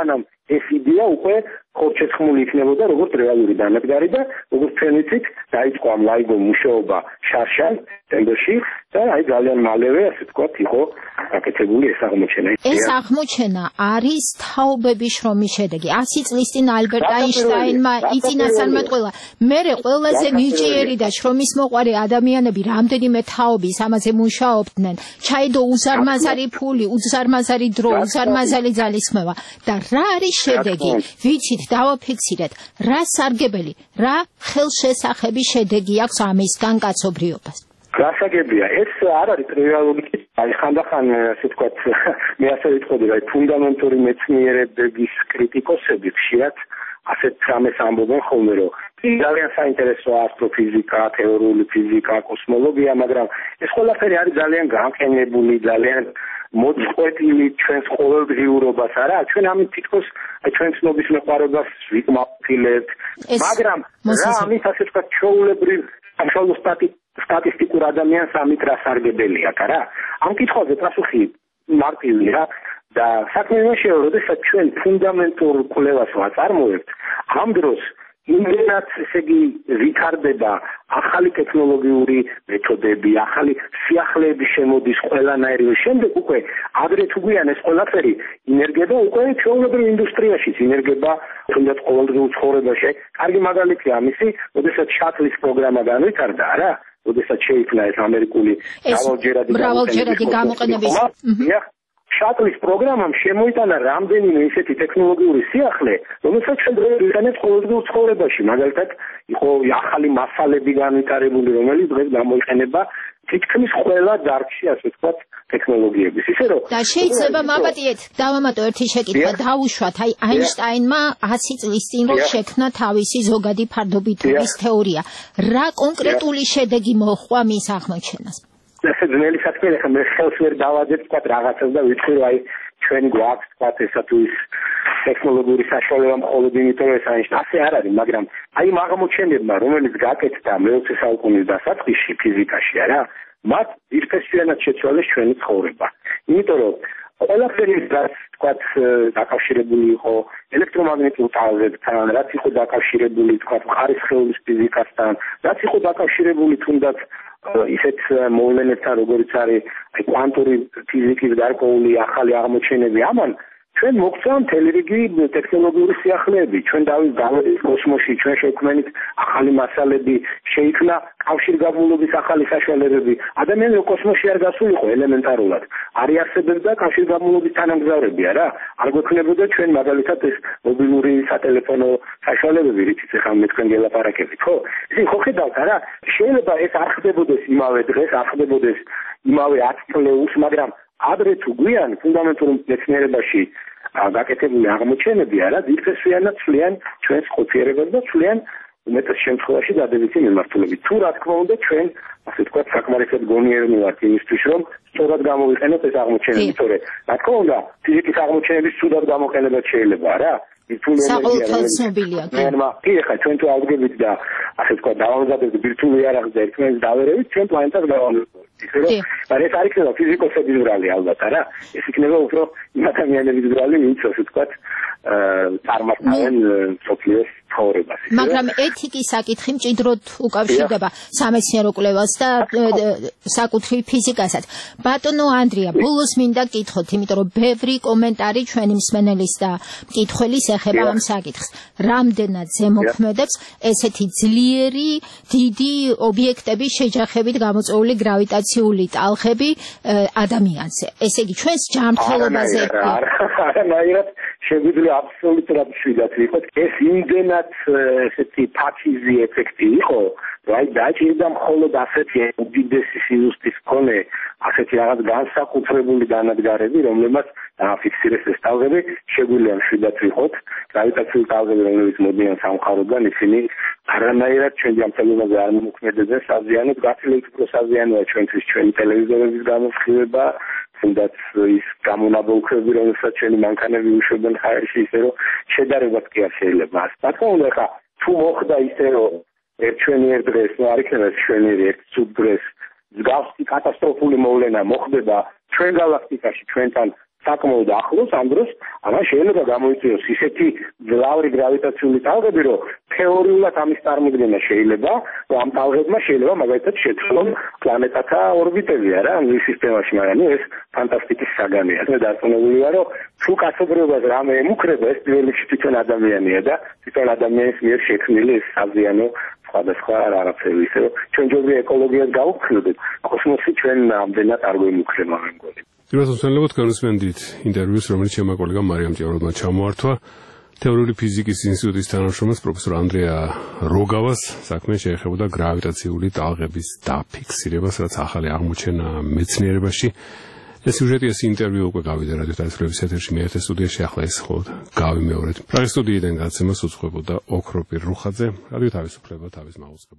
ეს იდეა უკვე ხორჩეცხმული იქნებოდა როგორც რეალური დანადგარი და როგორც თქვენ ვიცით, დაიწყო ამ ლაიგო მუშაობა შარშან სექტემბერში და აი ძალიან მალევე ასე ვთქვათ იყო გაკეთებული ეს აღმოჩენა. ეს აღმოჩენა არის თაობების შრომის შედეგი. 100 წლის წინ ალბერტ აინშტაინმა იწინა სანმატყველა. მერე ყველაზე ნიჭიერი და შრომის მოყვარე ადამიანები რამდენიმე თაობის ამაზე მუშაობდნენ. ჩაიდო უზარმაზარი ფული, უზარმაზარი დრო, უზარმაზარი ძალისხმევა და რა არის შედეგი? ვიცით, დავაფიქსირეთ, რა სარგებელი, რა ხელშესახები შედეგი აქვს ამისგან კაცობრიობას. გასაგებია, ეს არ არის ტრიალოგი. აი ხანდახან ასე ვთქვათ, მე ასე ვიტყოდი, რომ ფუნდამენტური მეცნიერებების კრიტიკოსები ხშირად ასეთ რამეს ამბობენ ხოლმე, რომ ძალიან საინტერესოა ასტროფიზიკა, თეორიული ფიზიკა, კოსმოლოგია, მაგრამ ეს ყველაფერი არის ძალიან განყენებული, ძალიან მოწყვეტილი ჩვენს ყოველდღიურობას, არა? ჩვენ ამით თითქოს ჩვენ ცნობის მეყვარებას ვიკმაყოფილებთ, მაგრამ რა ამით ასე ვთქვათ, ჩვეულებრივ სამშობლო სტატისტიკურ ადამიანს ამით რა სარგებელი აქვს, არა? ამ კითხვაზე პასუხი მარტივია და საქმე იმაშია, რომ როდესაც ჩვენ ფუნდამენტურ კვლევას ვაწარმოებთ, ამ დროს იმდენად ესე იგი ვითარდება ახალი ტექნოლოგიური მეთოდები, ახალი სიახლეების შემოდის ყველანაირი, შემდეგ უკვე ადრე თუ გვიან ეს ყველაფერი ინერგება უკვე ჩვეულებრივ ინდუსტრიაშიც ინერგება თუნდაც ყოველდღიურ ცხოვრებაში. კარგი მაგალითია ამისი, როდესაც შატლის პროგრამა განვითარდა, არა? როდესაც შეიქმნა ეს ამერიკული მრავალჯერადი გამოყენების შატლის პროგრამამ შემოიტანა რამდენიმე ისეთი ტექნოლოგიური სიახლე, რომელსაც ჩვენ ვიყენებთ ყოველდღიურ ცხოვრებაში. მაგალითად, იყო ახალი მასალები განვითარებული, რომელიც დღეს გამოიყენება თითქმის ყველა დარგში, ასე ვთქვათ, ტექნოლოგიების. ისე რომ და შეიძლება მაპატიეთ, დავამატო ერთი შეკითხვა, დავუშვათ, აი აინშტაინმა 100 წლის წინ რო შექმნა თავისი ზოგადი ფარდობითობის თეორია. რა კონკრეტული შედეგი მოჰყვა მის აღმოჩენას? ესე ძნელი საქმეა, ხომ მე ხელს ვერ დავაძებ თქვა რაღაცას და ვიტყვი რომ აი ჩვენ გვაქვს თქვა ესა თუ ის ტექნოლოგიური საშუალება მხოლოდ იმიტომ რომ ეს ასე არ არის, მაგრამ აი ამ აღმოჩენებმა, რომელიც გაკეთდა მე-20 საუკუნის დასაწყისში ფიზიკაში, არა, მათ ძირფესვიანად შეცვალეს ჩვენი ცხოვრება. იმიტომ რომ ყველაფერი რაც თქვა დაკავშირებული იყო ელექტრომაგნიტურ ტალღებთან, რაც იყო დაკავშირებული თქვა ხარისხეულის ფიზიკასთან, რაც იყო დაკავშირებული თუნდაც ისეთ მოვლენებთან, როგორც არის აი კვანტური ფიზიკის გარკვეული ახალი აღმოჩენები, ამან ჩვენ მოგვცა მთელი რიგი ტექნოლოგიური სიახლეები, ჩვენ დავით კოსმოსში, ჩვენ შევქმნით ახალი მასალები, შეიქმნა კავშირგაბმულობის ახალი საშუალებები. ადამიანი კოსმოსში არ გასულიყო ელემენტარულად. არ იარსებებდა კავშირგაბმულობის თანამგზავრები, არა? არ გვექნებოდა ჩვენ მაგალითად ეს მობილური სატელეფონო საშუალებები, რითიც ახლა მე თქვენ გელაპარაკებით, ხო? ისინი ხო ხედავთ, არა? შეიძლება ეს არ ხდებოდეს იმავე დღეს, არ ხდებოდეს იმავე 10 წლეულს, მაგრამ ადრე თუ გვიან ფუნდამენტურ მეცნიერებაში გაკეთებული აღმოჩენები არა ძირფესვიანად ცვლიან ჩვენს ყოფიერებას და ცვლიან უმეტეს შემთხვევაში დადებითი მიმართულებით. თუ რა თქმა უნდა ჩვენ ასე ვთქვათ საკმარისად გონიერნი ვართ იმისთვის რომ სწორად გამოვიყენოთ ეს აღმოჩენები, თორე რა თქმა უნდა ფიზიკის აღმოჩენების ცუდად გამოყენებაც შეიძლება არა? საყოველთაოდ ცნობილია. კი, ხა ჩვენ თუ ავდგებით და ასე ვთქვათ დავამზადებთ ბირთვული იარაღს და ერთმანეთს დავერევით, ჩვენ პლანეტას გავამზადებთ. ისე რომ ეს არ იქნება ფიზიკოსების ბრალი ალბათ, არა? ეს იქნება უფრო ადამიანების ბრალი, ვინც ასე ვთქვათ წარმართავენ სოფლიოს ცხოვრებას. მაგრამ ეთიკის საკითხი მჭიდროდ უკავშირდება სამეცნიერო კვლევას და საკუთრივ ფიზიკასაც. ბატონო ანდრია, ბოლოს მინდა გკითხოთ, იმიტომ რომ ბევრი კომენტარი ჩვენი მსმენელის და მკითხველის ეხება ამ საკითხს. რამდენად ზემოქმედებს ესეთი ძლიერი, დიდი ობიექტების შეჯახებით გამოწვეული გრავიტაციული ტალღები ადამიანზე? ესე იგი, ჩვენს ჯანმრთელობაზე არანაირად შეგვიძლია აბსოლუტურად შვიდად ვიყოთ. ეს იმდენად ესეთი ფაქიზი ეფექტი იყო, რომ აი დაჭირდა მხოლოდ ასეთი უდიდესი სიზუსტის მქონე ასეთი რაღაც განსაკუთრებული დანადგარები, რომლებმაც დააფიქსირეს ეს ტალღები, შეგვიძლია შვიდად ვიყოთ. გრავიტაციული ტალღები, რომლებიც მოდიან სამყაროდან, ისინი არანაირად ჩვენ ჯანმრთელობაზე არ მოქმედებენ საზიანოდ, გაცილებით უფრო საზიანოა ჩვენთვის ჩვენი ტელევიზორების გამოსხივება, თუნდაც ის გამონაბოლქვები, რომელსაც ჩვენი მანქანები უშვებენ ჰაერში, ისე რომ შედარებაც კი არ შეიძლება. რა თქმა უნდა, ხა თუ მოხდა ისე რომ ერთ დღეს, ნუ არ იქნება ჩვენიერი ერთ ცუდ დღეს მსგავსი კატასტროფული მოვლენა მოხდება ჩვენ გალაქტიკაში, ჩვენთან საკმაოდ ახლოს ამ დროს ამან შეიძლება გამოიწვიოს ისეთი ძლავრი გრავიტაციული ტალღები, რომ თეორიულად ამის წარმოქმნა შეიძლება, რომ ამ ტალღებმა შეიძლება მაგალითად შეცვლონ პლანეტათა ორბიტები არა ამ სისტემაში, მაგრამ ეს ფანტასტიკის საგანია. მე დარწმუნებული ვარ, რომ თუ კაცობრიობას რამე ემუქრება, ეს პირველ რიგში თვითონ ადამიანია და თვითონ ადამიანის მიერ შექმნილი ეს საზიანო სხვადასხვა რაღაცები, ისე რომ ჩვენ ჯობია ეკოლოგიას გავუქმნოდეთ, კოსმოსი ჩვენ ამდენად არ გვემუქრება მე მგონი. პირველად განსვენდით ინტერვიუს, რომელიც ჩემმა კოლეგამ მარიამ ჭიაუროვმა ჩამოართვა თეორიული ფიზიკის ინსტიტუტის თანამშრომელს პროფესორ ანდრეა როგავას საქმე შეეხებოდა გრავიტაციული ტალღების დაფიქსირებას, რაც ახალი აღმოჩენა მეცნიერებაში. ეს სიუჟეტი, ეს ინტერვიუ უკვე გავიდა რადიო თავისუფლების ეთერში, მე ერთ სტუდიაში, ახლა ეს ხოლმე გავიმეორეთ. პრაღის სტუდიიდან გაცემას უძღვებოდა ოქროპირ რუხაძე, რადიო თავისუფლება თავის მაუწყებლად.